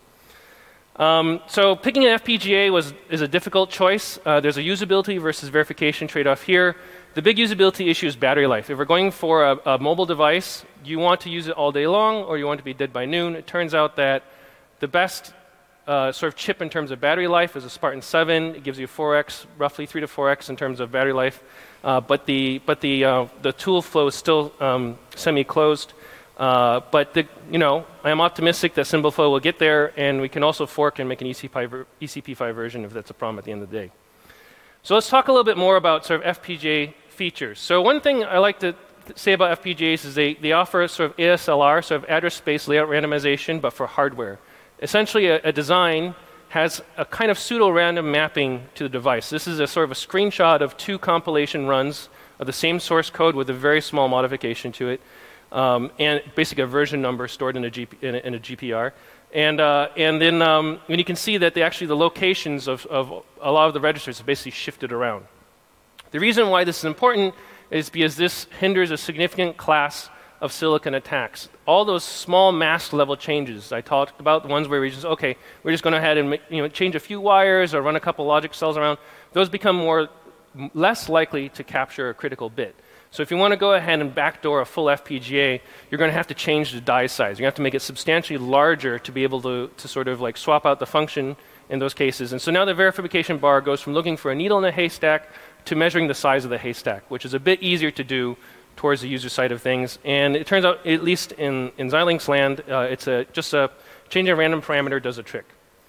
So picking an FPGA is a difficult choice. There's a usability versus verification trade-off here. The big usability issue is battery life. If we're going for a mobile device, you want to use it all day long or you want to be dead by noon. It turns out that the best sort of chip in terms of battery life is a Spartan 7. It gives you 4x, roughly 3 to 4x in terms of battery life. But the tool flow is still semi-closed. But I am optimistic that SymbiFlow will get there, and we can also fork and make an ECP5 version if that's a problem at the end of the day. So let's talk a little bit more about sort of FPGA features. So one thing I like to say about FPGAs is they offer sort of ASLR, sort of address space layout randomization, but for hardware. Essentially, a design has a kind of pseudo-random mapping to the device. This is a sort of a screenshot of 2 compilation runs of the same source code with a very small modification to it. And basically a version number stored in a GPR. And then when you can see that the locations of a lot of the registers have basically shifted around. The reason why this is important is because this hinders a significant class of silicon attacks. All those small mask level changes I talked about, the ones where we're just going to ahead and change a few wires or run a couple logic cells around, those become less likely to capture a critical bit. So if you want to go ahead and backdoor a full FPGA, you're going to have to change the die size. You're going to have to make it substantially larger to be able to sort of like swap out the function in those cases. And so now the verification bar goes from looking for a needle in a haystack to measuring the size of the haystack, which is a bit easier to do towards the user side of things. And it turns out, at least in Xilinx land, it's just a change a random parameter does a trick.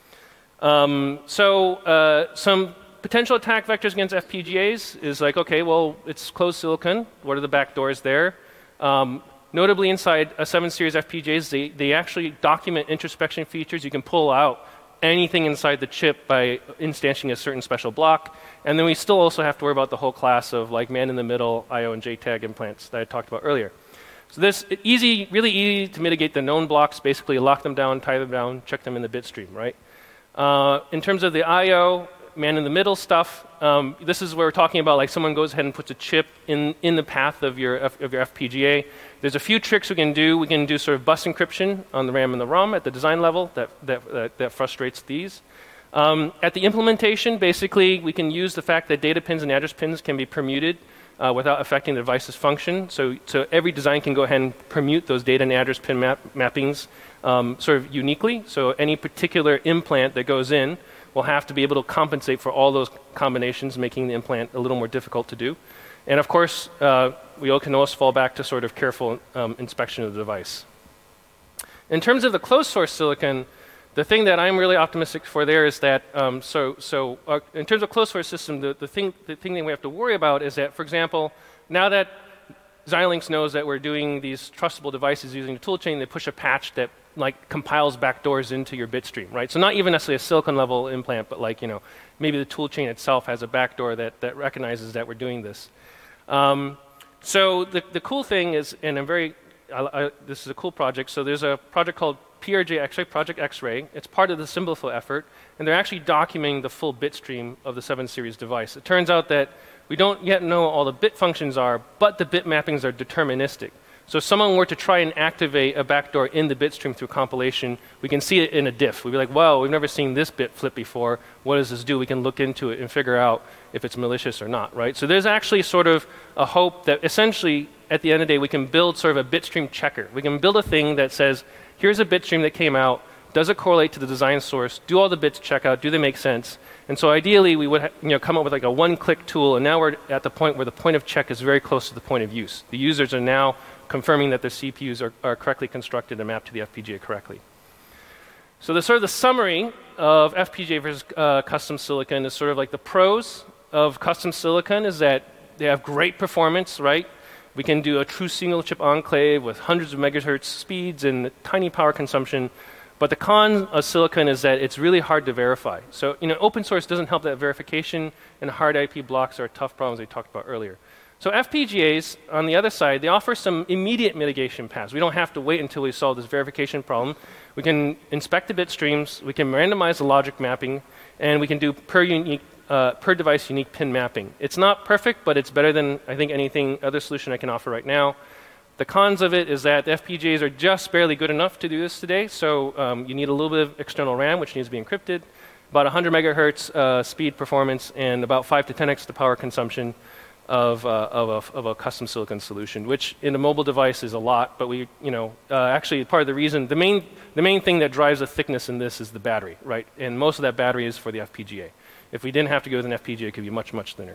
Some potential attack vectors against FPGAs is like, okay, well, it's closed silicon. What are the back doors there? Notably, inside a 7 series FPGAs, they actually document introspection features. You can pull out anything inside the chip by instantiating a certain special block. And then we still also have to worry about the whole class of like man-in-the-middle IO and JTAG implants that I talked about earlier. So this really easy to mitigate the known blocks. Basically, lock them down, tie them down, check them in the bit stream, right? In terms of the IO, man-in-the-middle stuff. This is where we're talking about like someone goes ahead and puts a chip in the path of your FPGA. There's a few tricks we can do. We can do sort of bus encryption on the RAM and the ROM at the design level that frustrates these. At the implementation, basically, we can use the fact that data pins and address pins can be permuted without affecting the device's function. So every design can go ahead and permute those data and address pin mappings sort of uniquely. So any particular implant that goes in will have to be able to compensate for all those combinations, making the implant a little more difficult to do. And of course, we all can always fall back to sort of careful inspection of the device. In terms of the closed source silicon, the thing that I'm really optimistic for there is that, in terms of closed source system, the thing that we have to worry about is that, for example, now that Xilinx knows that we're doing these trustable devices using the toolchain, they push a patch that like compiles backdoors into your bit stream, right? So not even necessarily a silicon level implant, but like, maybe the toolchain itself has a backdoor that recognizes that we're doing this. So the cool thing is, and this is a cool project. So there's a project called PRJ X-Ray, Project X-Ray. It's part of the SymBlFlow effort, and they're actually documenting the full bit stream of the 7 series device. It turns out that we don't yet know all the bit functions are, but the bit mappings are deterministic. So if someone were to try and activate a backdoor in the bit stream through compilation, we can see it in a diff. We'd be like, wow, we've never seen this bit flip before. What does this do? We can look into it and figure out if it's malicious or not, right? So there's actually sort of a hope that essentially, at the end of the day, we can build sort of a bit stream checker. We can build a thing that says, here's a bit stream that came out. Does it correlate to the design source? Do all the bits check out? Do they make sense? And so ideally, we would come up with like a one-click tool, and now we're at the point where the point of check is very close to the point of use. The users are now confirming that their CPUs are correctly constructed and mapped to the FPGA correctly. So the summary of FPGA versus custom silicon is sort of like the pros of custom silicon is that they have great performance, right? We can do a true single chip enclave with hundreds of megahertz speeds and tiny power consumption. But the con of silicon is that it's really hard to verify. So open source doesn't help that verification, and hard IP blocks are tough problems we talked about earlier. So FPGAs, on the other side, they offer some immediate mitigation paths. We don't have to wait until we solve this verification problem. We can inspect the bit streams, we can randomize the logic mapping, and we can do per device unique pin mapping. It's not perfect, but it's better than, I think, anything other solution I can offer right now. The cons of it is that the FPGAs are just barely good enough to do this today, so you need a little bit of external RAM, which needs to be encrypted, about 100 megahertz speed performance, and about 5 to 10x the power consumption of a custom silicon solution, which in a mobile device is a lot, but actually part of the reason, the main thing that drives the thickness in this is the battery, right? And most of that battery is for the FPGA. If we didn't have to go with an FPGA, it could be much, much thinner.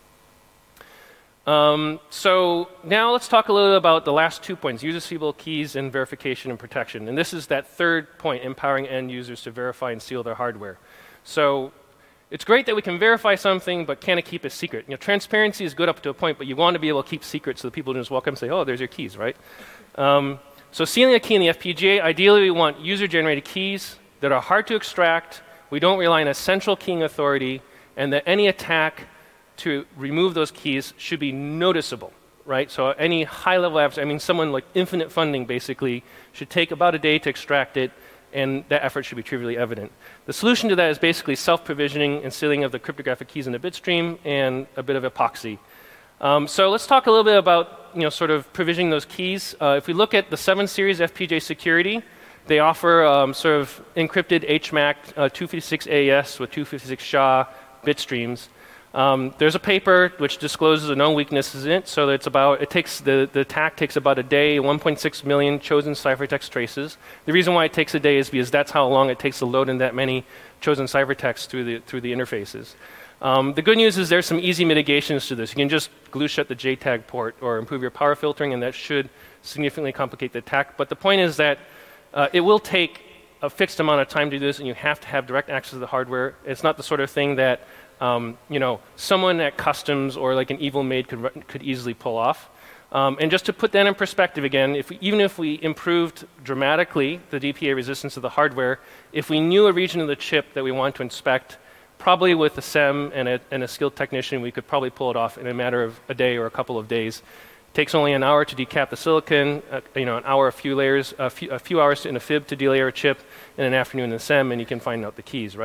So now let's talk a little bit about the last 2 points, user-sealable keys and verification and protection. And this is that third point, empowering end users to verify and seal their hardware. So it's great that we can verify something, but can it keep a secret? Transparency is good up to a point, but you want to be able to keep secrets so that people don't just walk up and say, oh, there's your keys, right? So sealing a key in the FPGA, ideally we want user-generated keys that are hard to extract. We don't rely on a central keying authority, and that any attack to remove those keys should be noticeable, right? So any high-level apps, someone like Infinite Funding basically should take about a day to extract it, and that effort should be trivially evident. The solution to that is basically self-provisioning and sealing of the cryptographic keys in the bit stream and a bit of epoxy. So let's talk a little bit about sort of provisioning those keys. If we look at the 7 series FPGA security, they offer sort of encrypted HMAC 256 AES with 256 SHA bit streams. There's a paper which discloses the known weaknesses in it. So the attack takes about a day, 1.6 million chosen ciphertext traces. The reason why it takes a day is because that's how long it takes to load in that many chosen ciphertext through the interfaces. The good news is there's some easy mitigations to this. You can just glue shut the JTAG port or improve your power filtering, and that should significantly complicate the attack. But the point is that it will take a fixed amount of time to do this, and you have to have direct access to the hardware. It's not the sort of thing that someone at customs or like an evil maid could easily pull off. And just to put that in perspective again, even if we improved dramatically the DPA resistance of the hardware, if we knew a region of the chip that we wanted to inspect, probably with a SEM and a skilled technician, we could probably pull it off in a matter of a day or a couple of days. It takes only an hour to decap the silicon, an hour, a few layers, a few hours in a fib to delayer a chip, and an afternoon in the SEM, and you can find out the keys, right?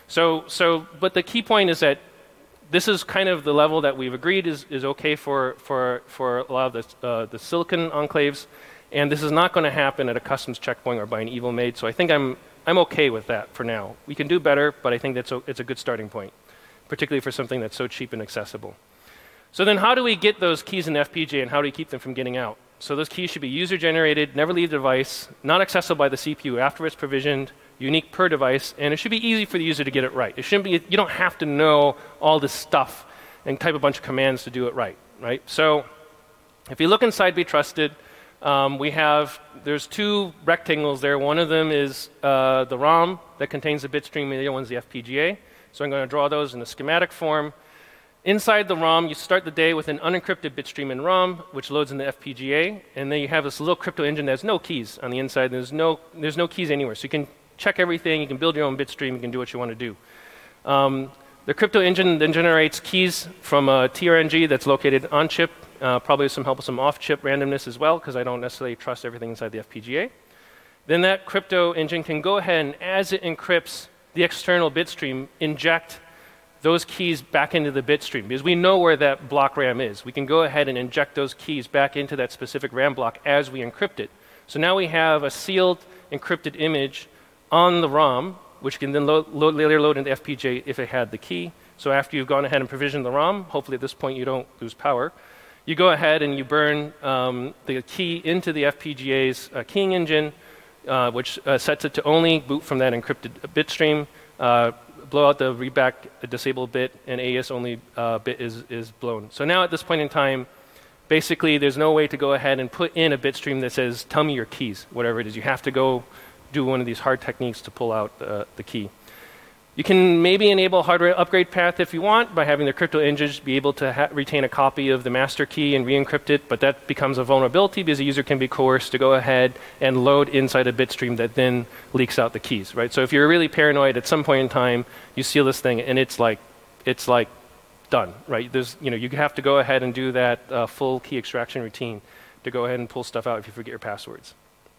But the key point is that this is kind of the level that we've agreed is okay for a lot of the silicon enclaves, and this is not going to happen at a customs checkpoint or by an evil maid. So I think I'm okay with that for now. We can do better, but I think it's a good starting point, particularly for something that's so cheap and accessible. So then how do we get those keys in FPGA, and how do we keep them from getting out? So those keys should be user-generated, never leave the device, not accessible by the CPU after it's provisioned, unique per device, and it should be easy for the user to get it right. It shouldn't be, you don't have to know all this stuff and type a bunch of commands to do it right? So if you look inside Be Trusted, there's two rectangles there. One of them is the ROM that contains the bit stream, and the other one's the FPGA. So I'm going to draw those in a schematic form. Inside the ROM, you start the day with an unencrypted bit stream in ROM, which loads in the FPGA, and then you have this little crypto engine that has no keys on the inside. There's no keys anywhere, so you can check everything. You can build your own bit stream. You can do what you want to do. The crypto engine then generates keys from a TRNG that's located on chip, probably with some help with some off-chip randomness as well, because I don't necessarily trust everything inside the FPGA. Then that crypto engine can go ahead and, as it encrypts the external bit stream, inject those keys back into the bit stream, because we know where that block RAM is. We can go ahead and inject those keys back into that specific RAM block as we encrypt it. So now we have a sealed, encrypted image on the ROM, which can then later load into FPGA if it had the key. So after you've gone ahead and provisioned the ROM, hopefully at this point you don't lose power, you go ahead and you burn the key into the FPGA's keying engine, which sets it to only boot from that encrypted bit stream, blow out the readback disabled bit, and AES only bit is blown. So now at this point in time, basically there's no way to go ahead and put in a bit stream that says, tell me your keys, whatever it is. You have to go do one of these hard techniques to pull out the key. You can maybe enable hardware upgrade path if you want by having the crypto engines be able to retain a copy of the master key and re-encrypt it, but that becomes a vulnerability because the user can be coerced to go ahead and load inside a bit stream that then leaks out the keys, right? So if you're really paranoid, at some point in time, you seal this thing and it's like done, right? You have to go ahead and do that full key extraction routine to go ahead and pull stuff out if you forget your passwords.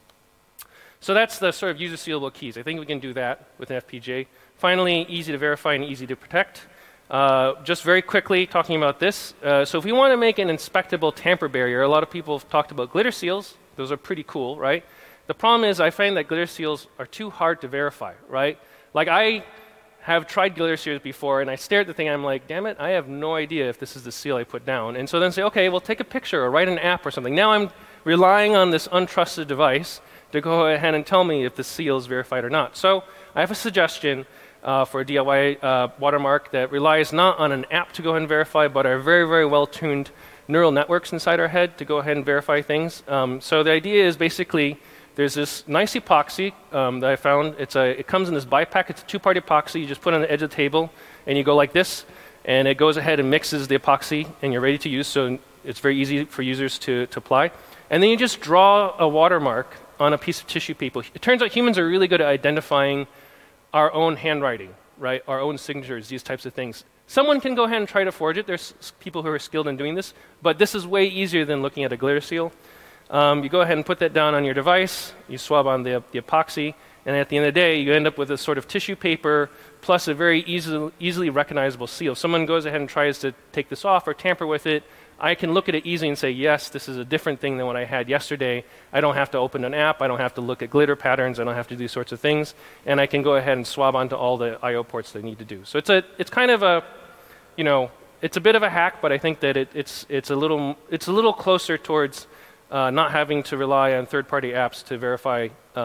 So that's the sort of user sealable keys. I think we can do that with an FPGA. Finally, easy to verify and easy to protect. Just very quickly talking about this. So if we want to make an inspectable tamper barrier, a lot of people have talked about glitter seals. Those are pretty cool, right? The problem is I find that glitter seals are too hard to verify, right? Like I have tried glitter seals before, and I stare at the thing, and I'm like, damn it, I have no idea if this is the seal I put down. And so then say, okay, well, take a picture or write an app or something. Now I'm relying on this untrusted device to go ahead and tell me if the seal is verified or not. So I have a suggestion for a DIY watermark that relies not on an app to go ahead and verify, but our very, very well-tuned neural networks inside our head to go ahead and verify things. So the idea is basically there's this nice epoxy that I found. It comes in this bipack. It's a two-part epoxy. You just put it on the edge of the table, and you go like this, and it goes ahead and mixes the epoxy, and you're ready to use. So it's very easy for users to apply. And then you just draw a watermark on a piece of tissue paper. It turns out humans are really good at identifying our own handwriting, right? Our own signatures, these types of things. Someone can go ahead and try to forge it. There's people who are skilled in doing this, but this is way easier than looking at a glitter seal. You go ahead and put that down on your device, you swab on the epoxy, and at the end of the day, you end up with a sort of tissue paper plus a very easily recognizable seal. If someone goes ahead and tries to take this off or tamper with it, I can look at it easily and say, yes, this is a different thing than what I had yesterday. I don't have to open an app. I don't have to look at glitter patterns. I don't have to do these sorts of things. And I can go ahead and swab onto all the I/O ports that I need to do. So it's kind of a, it's a bit of a hack, but I think that it's a little closer towards not having to rely on third-party apps to verify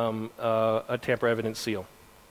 a tamper-evident seal.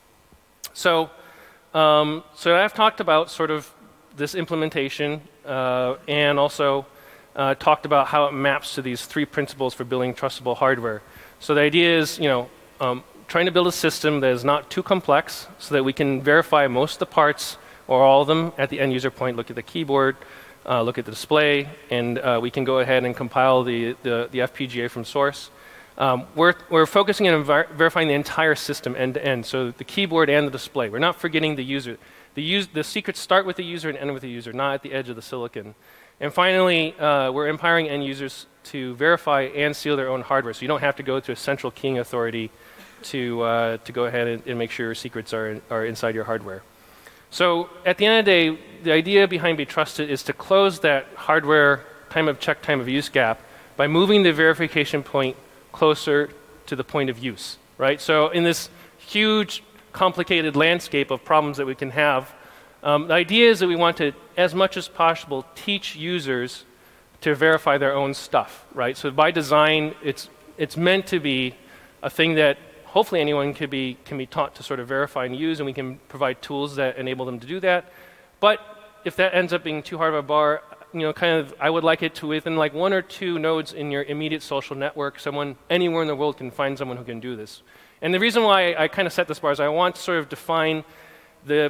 So I've talked about sort of this implementation and also talked about how it maps to these three principles for building trustable hardware. So the idea is, trying to build a system that is not too complex so that we can verify most of the parts or all of them at the end user point, look at the keyboard, look at the display, and we can go ahead and compile the FPGA from source. We're focusing on verifying the entire system end to end, so the keyboard and the display. We're not forgetting the user. The secrets start with the user and end with the user, not at the edge of the silicon. And finally, we're empowering end users to verify and seal their own hardware, so you don't have to go to a central keying authority to go ahead and make sure your secrets are inside your hardware. So at the end of the day, the idea behind Be Trusted is to close that hardware time of check, time of use gap by moving the verification point closer to the point of use, right? So in this huge, complicated landscape of problems that we can have, the idea is that we want to, as much as possible, teach users to verify their own stuff, right? So by design, it's meant to be a thing that hopefully anyone can be taught to sort of verify and use, and we can provide tools that enable them to do that. But if that ends up being too hard of a bar, I would like it to within like 1 or 2 nodes in your immediate social network, someone anywhere in the world can find someone who can do this. And the reason why I kind of set this bar is I want to sort of define the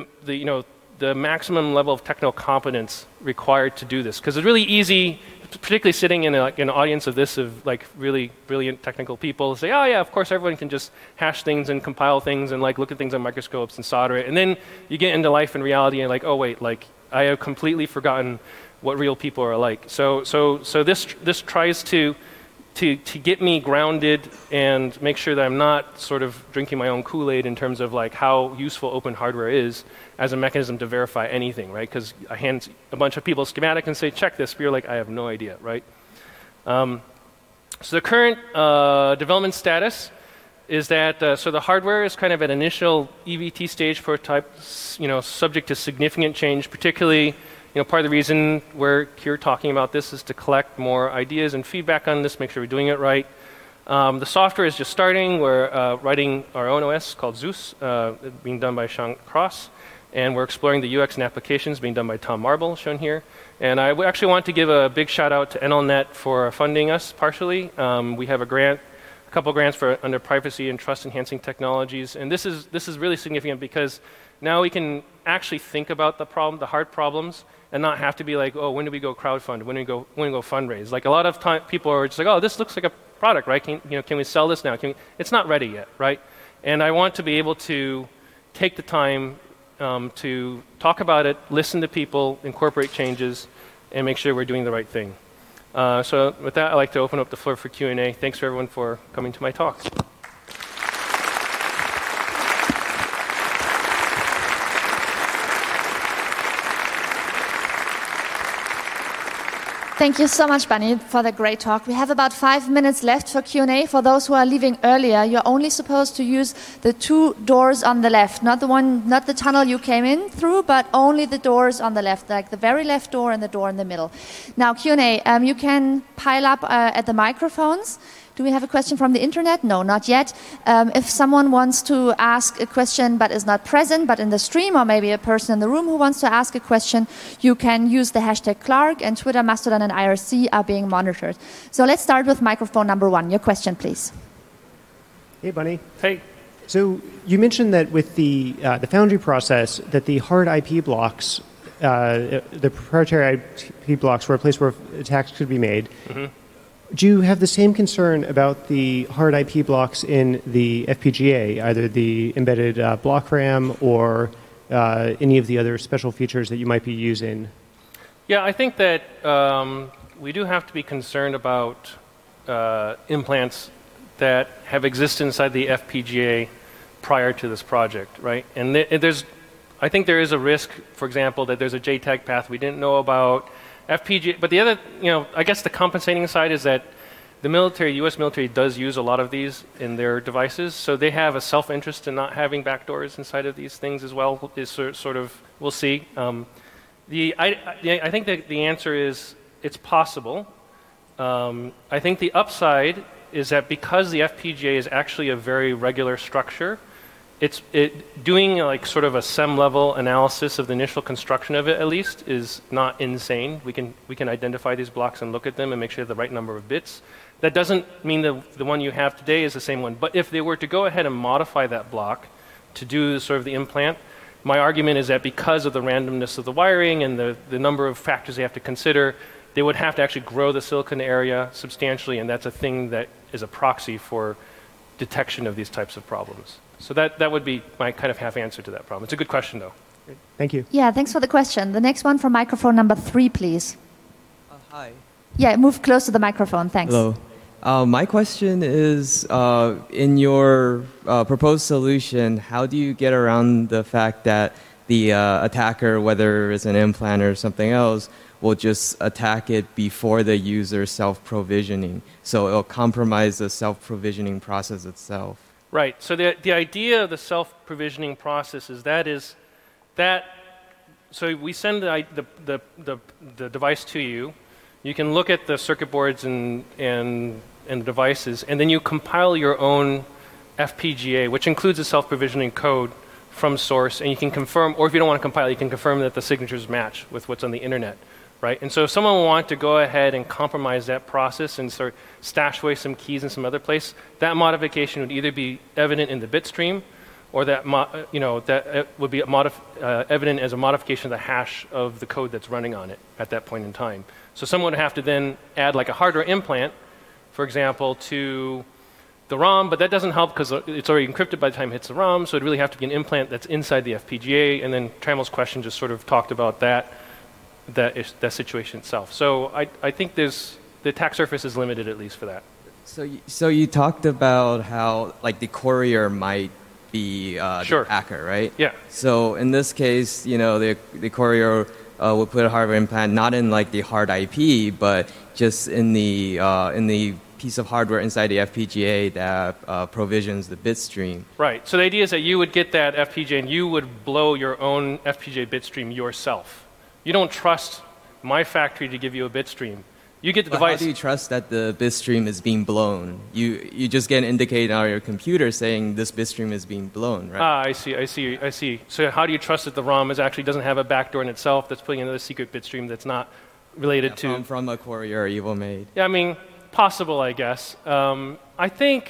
maximum level of technical competence required to do this, because it's really easy, particularly sitting in an audience of this, of like really brilliant technical people, say, oh yeah, of course everyone can just hash things and compile things and like look at things on microscopes and solder it, and then you get into life and reality and like, oh wait, like I have completely forgotten what real people are like. So this tries to get me grounded and make sure that I'm not sort of drinking my own Kool-Aid in terms of like how useful open hardware is as a mechanism to verify anything, right? Because I hand a bunch of people a schematic and say, check this. You're like, I have no idea, right? So the current development status is that so the hardware is kind of at initial EVT stage prototype, subject to significant change, particularly. Part of the reason we're here talking about this is to collect more ideas and feedback on this, make sure we're doing it right. The software is just starting. We're writing our own OS called Zeus, being done by Sean Cross. And we're exploring the UX and applications being done by Tom Marble, shown here. And I actually want to give a big shout out to NLNet for funding us partially. We have a couple grants under privacy and trust enhancing technologies. And this is really significant because now we can actually think about the hard problems, and not have to be like, oh, when do we go crowdfund? When do we go fundraise? Like a lot of time, people are just like, oh, this looks like a product, right? Can we sell this now? It's not ready yet, right? And I want to be able to take the time to talk about it, listen to people, incorporate changes, and make sure we're doing the right thing. So with that, I'd like to open up the floor for Q&A. Thanks for everyone for coming to my talk. Thank you so much, Bunny, for the great talk. We have about 5 minutes left for Q&A. For those who are leaving earlier, you're only supposed to use the 2 doors on the left, not the tunnel you came in through, but only the doors on the left, like the very left door and the door in the middle. Now, Q&A, you can pile up at the microphones. Do we have a question from the internet? No, not yet. If someone wants to ask a question but is not present, but in the stream, or maybe a person in the room who wants to ask a question, you can use the hashtag Clark, and Twitter, Mastodon, and IRC are being monitored. So let's start with microphone number 1. Your question, please. Hey, Bunny. Hey. So you mentioned that with the Foundry process, that the hard IP blocks, the proprietary IP blocks were a place where attacks could be made. Mm-hmm. Do you have the same concern about the hard IP blocks in the FPGA, either the embedded block RAM or any of the other special features that you might be using? Yeah, I think that we do have to be concerned about implants that have existed inside the FPGA prior to this project, right? And I think there is a risk, for example, that there's a JTAG path we didn't know about. FPGA, but the other, I guess the compensating side is that the military, U.S. military, does use a lot of these in their devices, so they have a self-interest in not having backdoors inside of these things as well. Is sort of, we'll see. I think that the answer is it's possible. I think the upside is that because the FPGA is actually a very regular structure, doing like sort of a SEM level analysis of the initial construction of it, at least, is not insane. We can identify these blocks and look at them and make sure they have the right number of bits. That doesn't mean the one you have today is the same one. But if they were to go ahead and modify that block to do sort of the implant, my argument is that because of the randomness of the wiring and the number of factors they have to consider, they would have to actually grow the silicon area substantially, and that's a thing that is a proxy for detection of these types of problems. So that would be my kind of half answer to that problem. It's a good question, though. Thank you. Yeah, thanks for the question. The next one from microphone number 3, please. Hi. Yeah, move close to the microphone. Thanks. Hello. My question is, in your proposed solution, how do you get around the fact that the attacker, whether it's an implant or something else, will just attack it before the user self-provisioning. So it'll compromise the self-provisioning process itself. Right. So the idea of the self-provisioning process is that so we send the device to you. You can look at the circuit boards and the devices, and then you compile your own FPGA, which includes a self-provisioning code from source, and you can confirm, or if you don't want to compile, you can confirm that the signatures match with what's on the internet, right? And so if someone wanted to go ahead and compromise that process and sort of stash away some keys in some other place, that modification would either be evident in the bit stream, or that would be evident as a modification of the hash of the code that's running on it at that point in time. So someone would have to then add like a hardware implant, for example, to the ROM, but that doesn't help because it's already encrypted by the time it hits the ROM, so it'd really have to be an implant that's inside the FPGA, and then Trammell's question just sort of talked about that situation itself. So I think the attack surface is limited at least for that. So you talked about how like the courier might be Sure. the hacker, right? Yeah. So in this case, the courier will put a hardware implant not in like the hard IP, but just in the piece of hardware inside the FPGA that provisions the bit stream. Right. So the idea is that you would get that FPGA and you would blow your own FPGA bit stream yourself. You don't trust my factory to give you a bit stream. You get the device. How do you trust that the bit stream is being blown? You just get an indicator on your computer saying this bit stream is being blown, right? I see. So how do you trust that the ROM actually doesn't have a backdoor in itself that's putting another secret bit stream that's not related to from a courier or evil maid? Yeah, I mean, possible, I guess. I think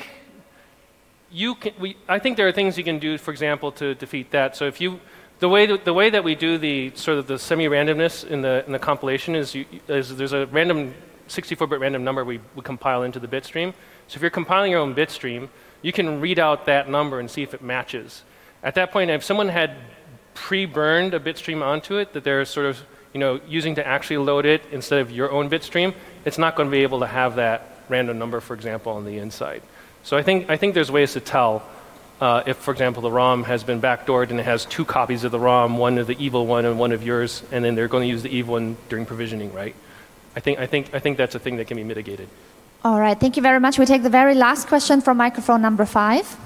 I think there are things you can do, for example, to defeat that. So if the way that we do the sort of the semi-randomness in the compilation is there's a random 64-bit random number we compile into the bit stream. So if you're compiling your own bit stream, you can read out that number and see if it matches. At that point, if someone had pre-burned a bit stream onto it that they're sort of using to actually load it instead of your own bit stream, it's not going to be able to have that random number, for example, on the inside. So I think there's ways to tell if, for example, the ROM has been backdoored and it has two copies of the ROM, one of the evil one and one of yours, and then they're going to use the evil one during provisioning, right? I think that's a thing that can be mitigated. All right, thank you very much. We take the very last question from microphone number 5.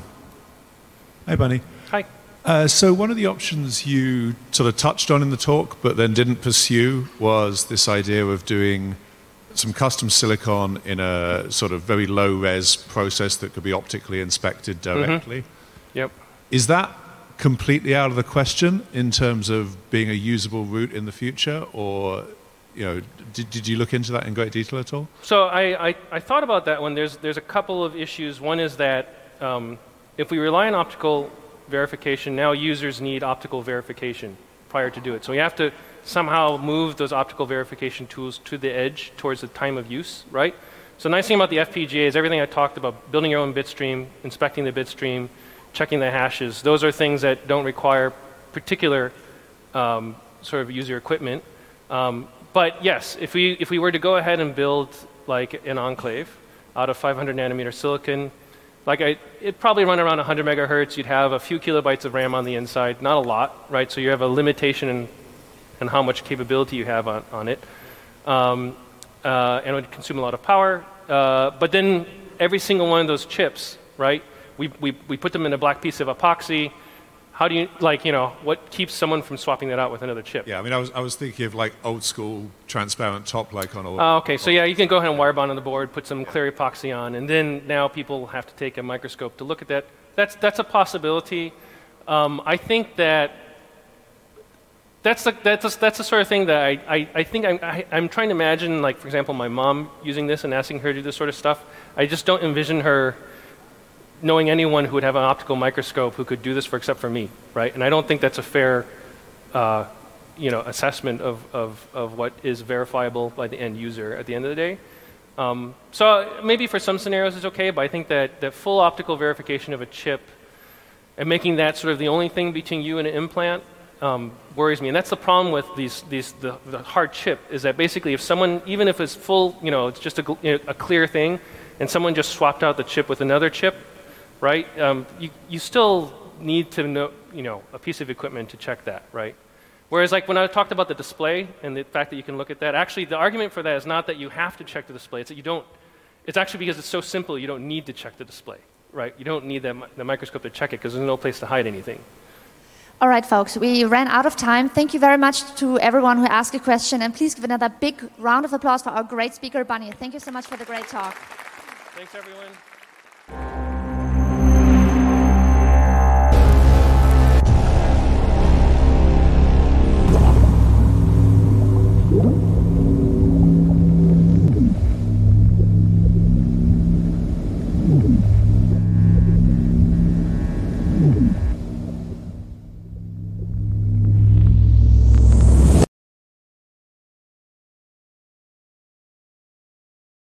Hi, Bunny. Hi. So one of the options you sort of touched on in the talk but then didn't pursue was this idea of doing some custom silicon in a sort of very low-res process that could be optically inspected directly. Mm-hmm. Yep. Is that completely out of the question in terms of being a usable route in the future, or did you look into that in great detail at all? So I thought about that one. There's a couple of issues. One is that if we rely on optical verification, now users need optical verification prior to do it. So we have to somehow move those optical verification tools to the edge towards the time of use, right? So the nice thing about the FPGA is everything I talked about, building your own bit stream, inspecting the bit stream, checking the hashes, those are things that don't require particular sort of user equipment. But yes, if we were to go ahead and build like an enclave out of 500 nanometer silicon, it'd probably run around 100 megahertz. You'd have a few kilobytes of RAM on the inside, not a lot, right? So you have a limitation in how much capability you have on it, and it would consume a lot of power. But then every single one of those chips, right? We put them in a black piece of epoxy. How do you what keeps someone from swapping that out with another chip? Yeah, I mean, I was thinking of like old school transparent top, like on a. Okay, so yeah, you can go ahead and wire bond on the board, put some clear epoxy on, and then now people have to take a microscope to look at that. That's a possibility. I think that's the sort of thing that I think I'm trying to imagine, like, for example, my mom using this and asking her to do this sort of stuff. I just don't envision her knowing anyone who would have an optical microscope who could do this except for me, right? And I don't think that's a fair assessment of what is verifiable by the end user at the end of the day. So maybe for some scenarios it's okay, but I think that full optical verification of a chip and making that sort of the only thing between you and an implant worries me. And that's the problem with the hard chip, is that basically if someone, even if it's full, it's just a clear thing, and someone just swapped out the chip with another chip, right? You still need to know, a piece of equipment to check that, right? Whereas like when I talked about the display and the fact that you can look at that, actually the argument for that is not that you have to check the display. It's that you don't. It's actually because it's so simple, you don't need to check the display, right? You don't need the microscope to check it because there's no place to hide anything. All right, folks, we ran out of time. Thank you very much to everyone who asked a question, and please give another big round of applause for our great speaker, Bunny. Thank you so much for the great talk. Thanks, everyone.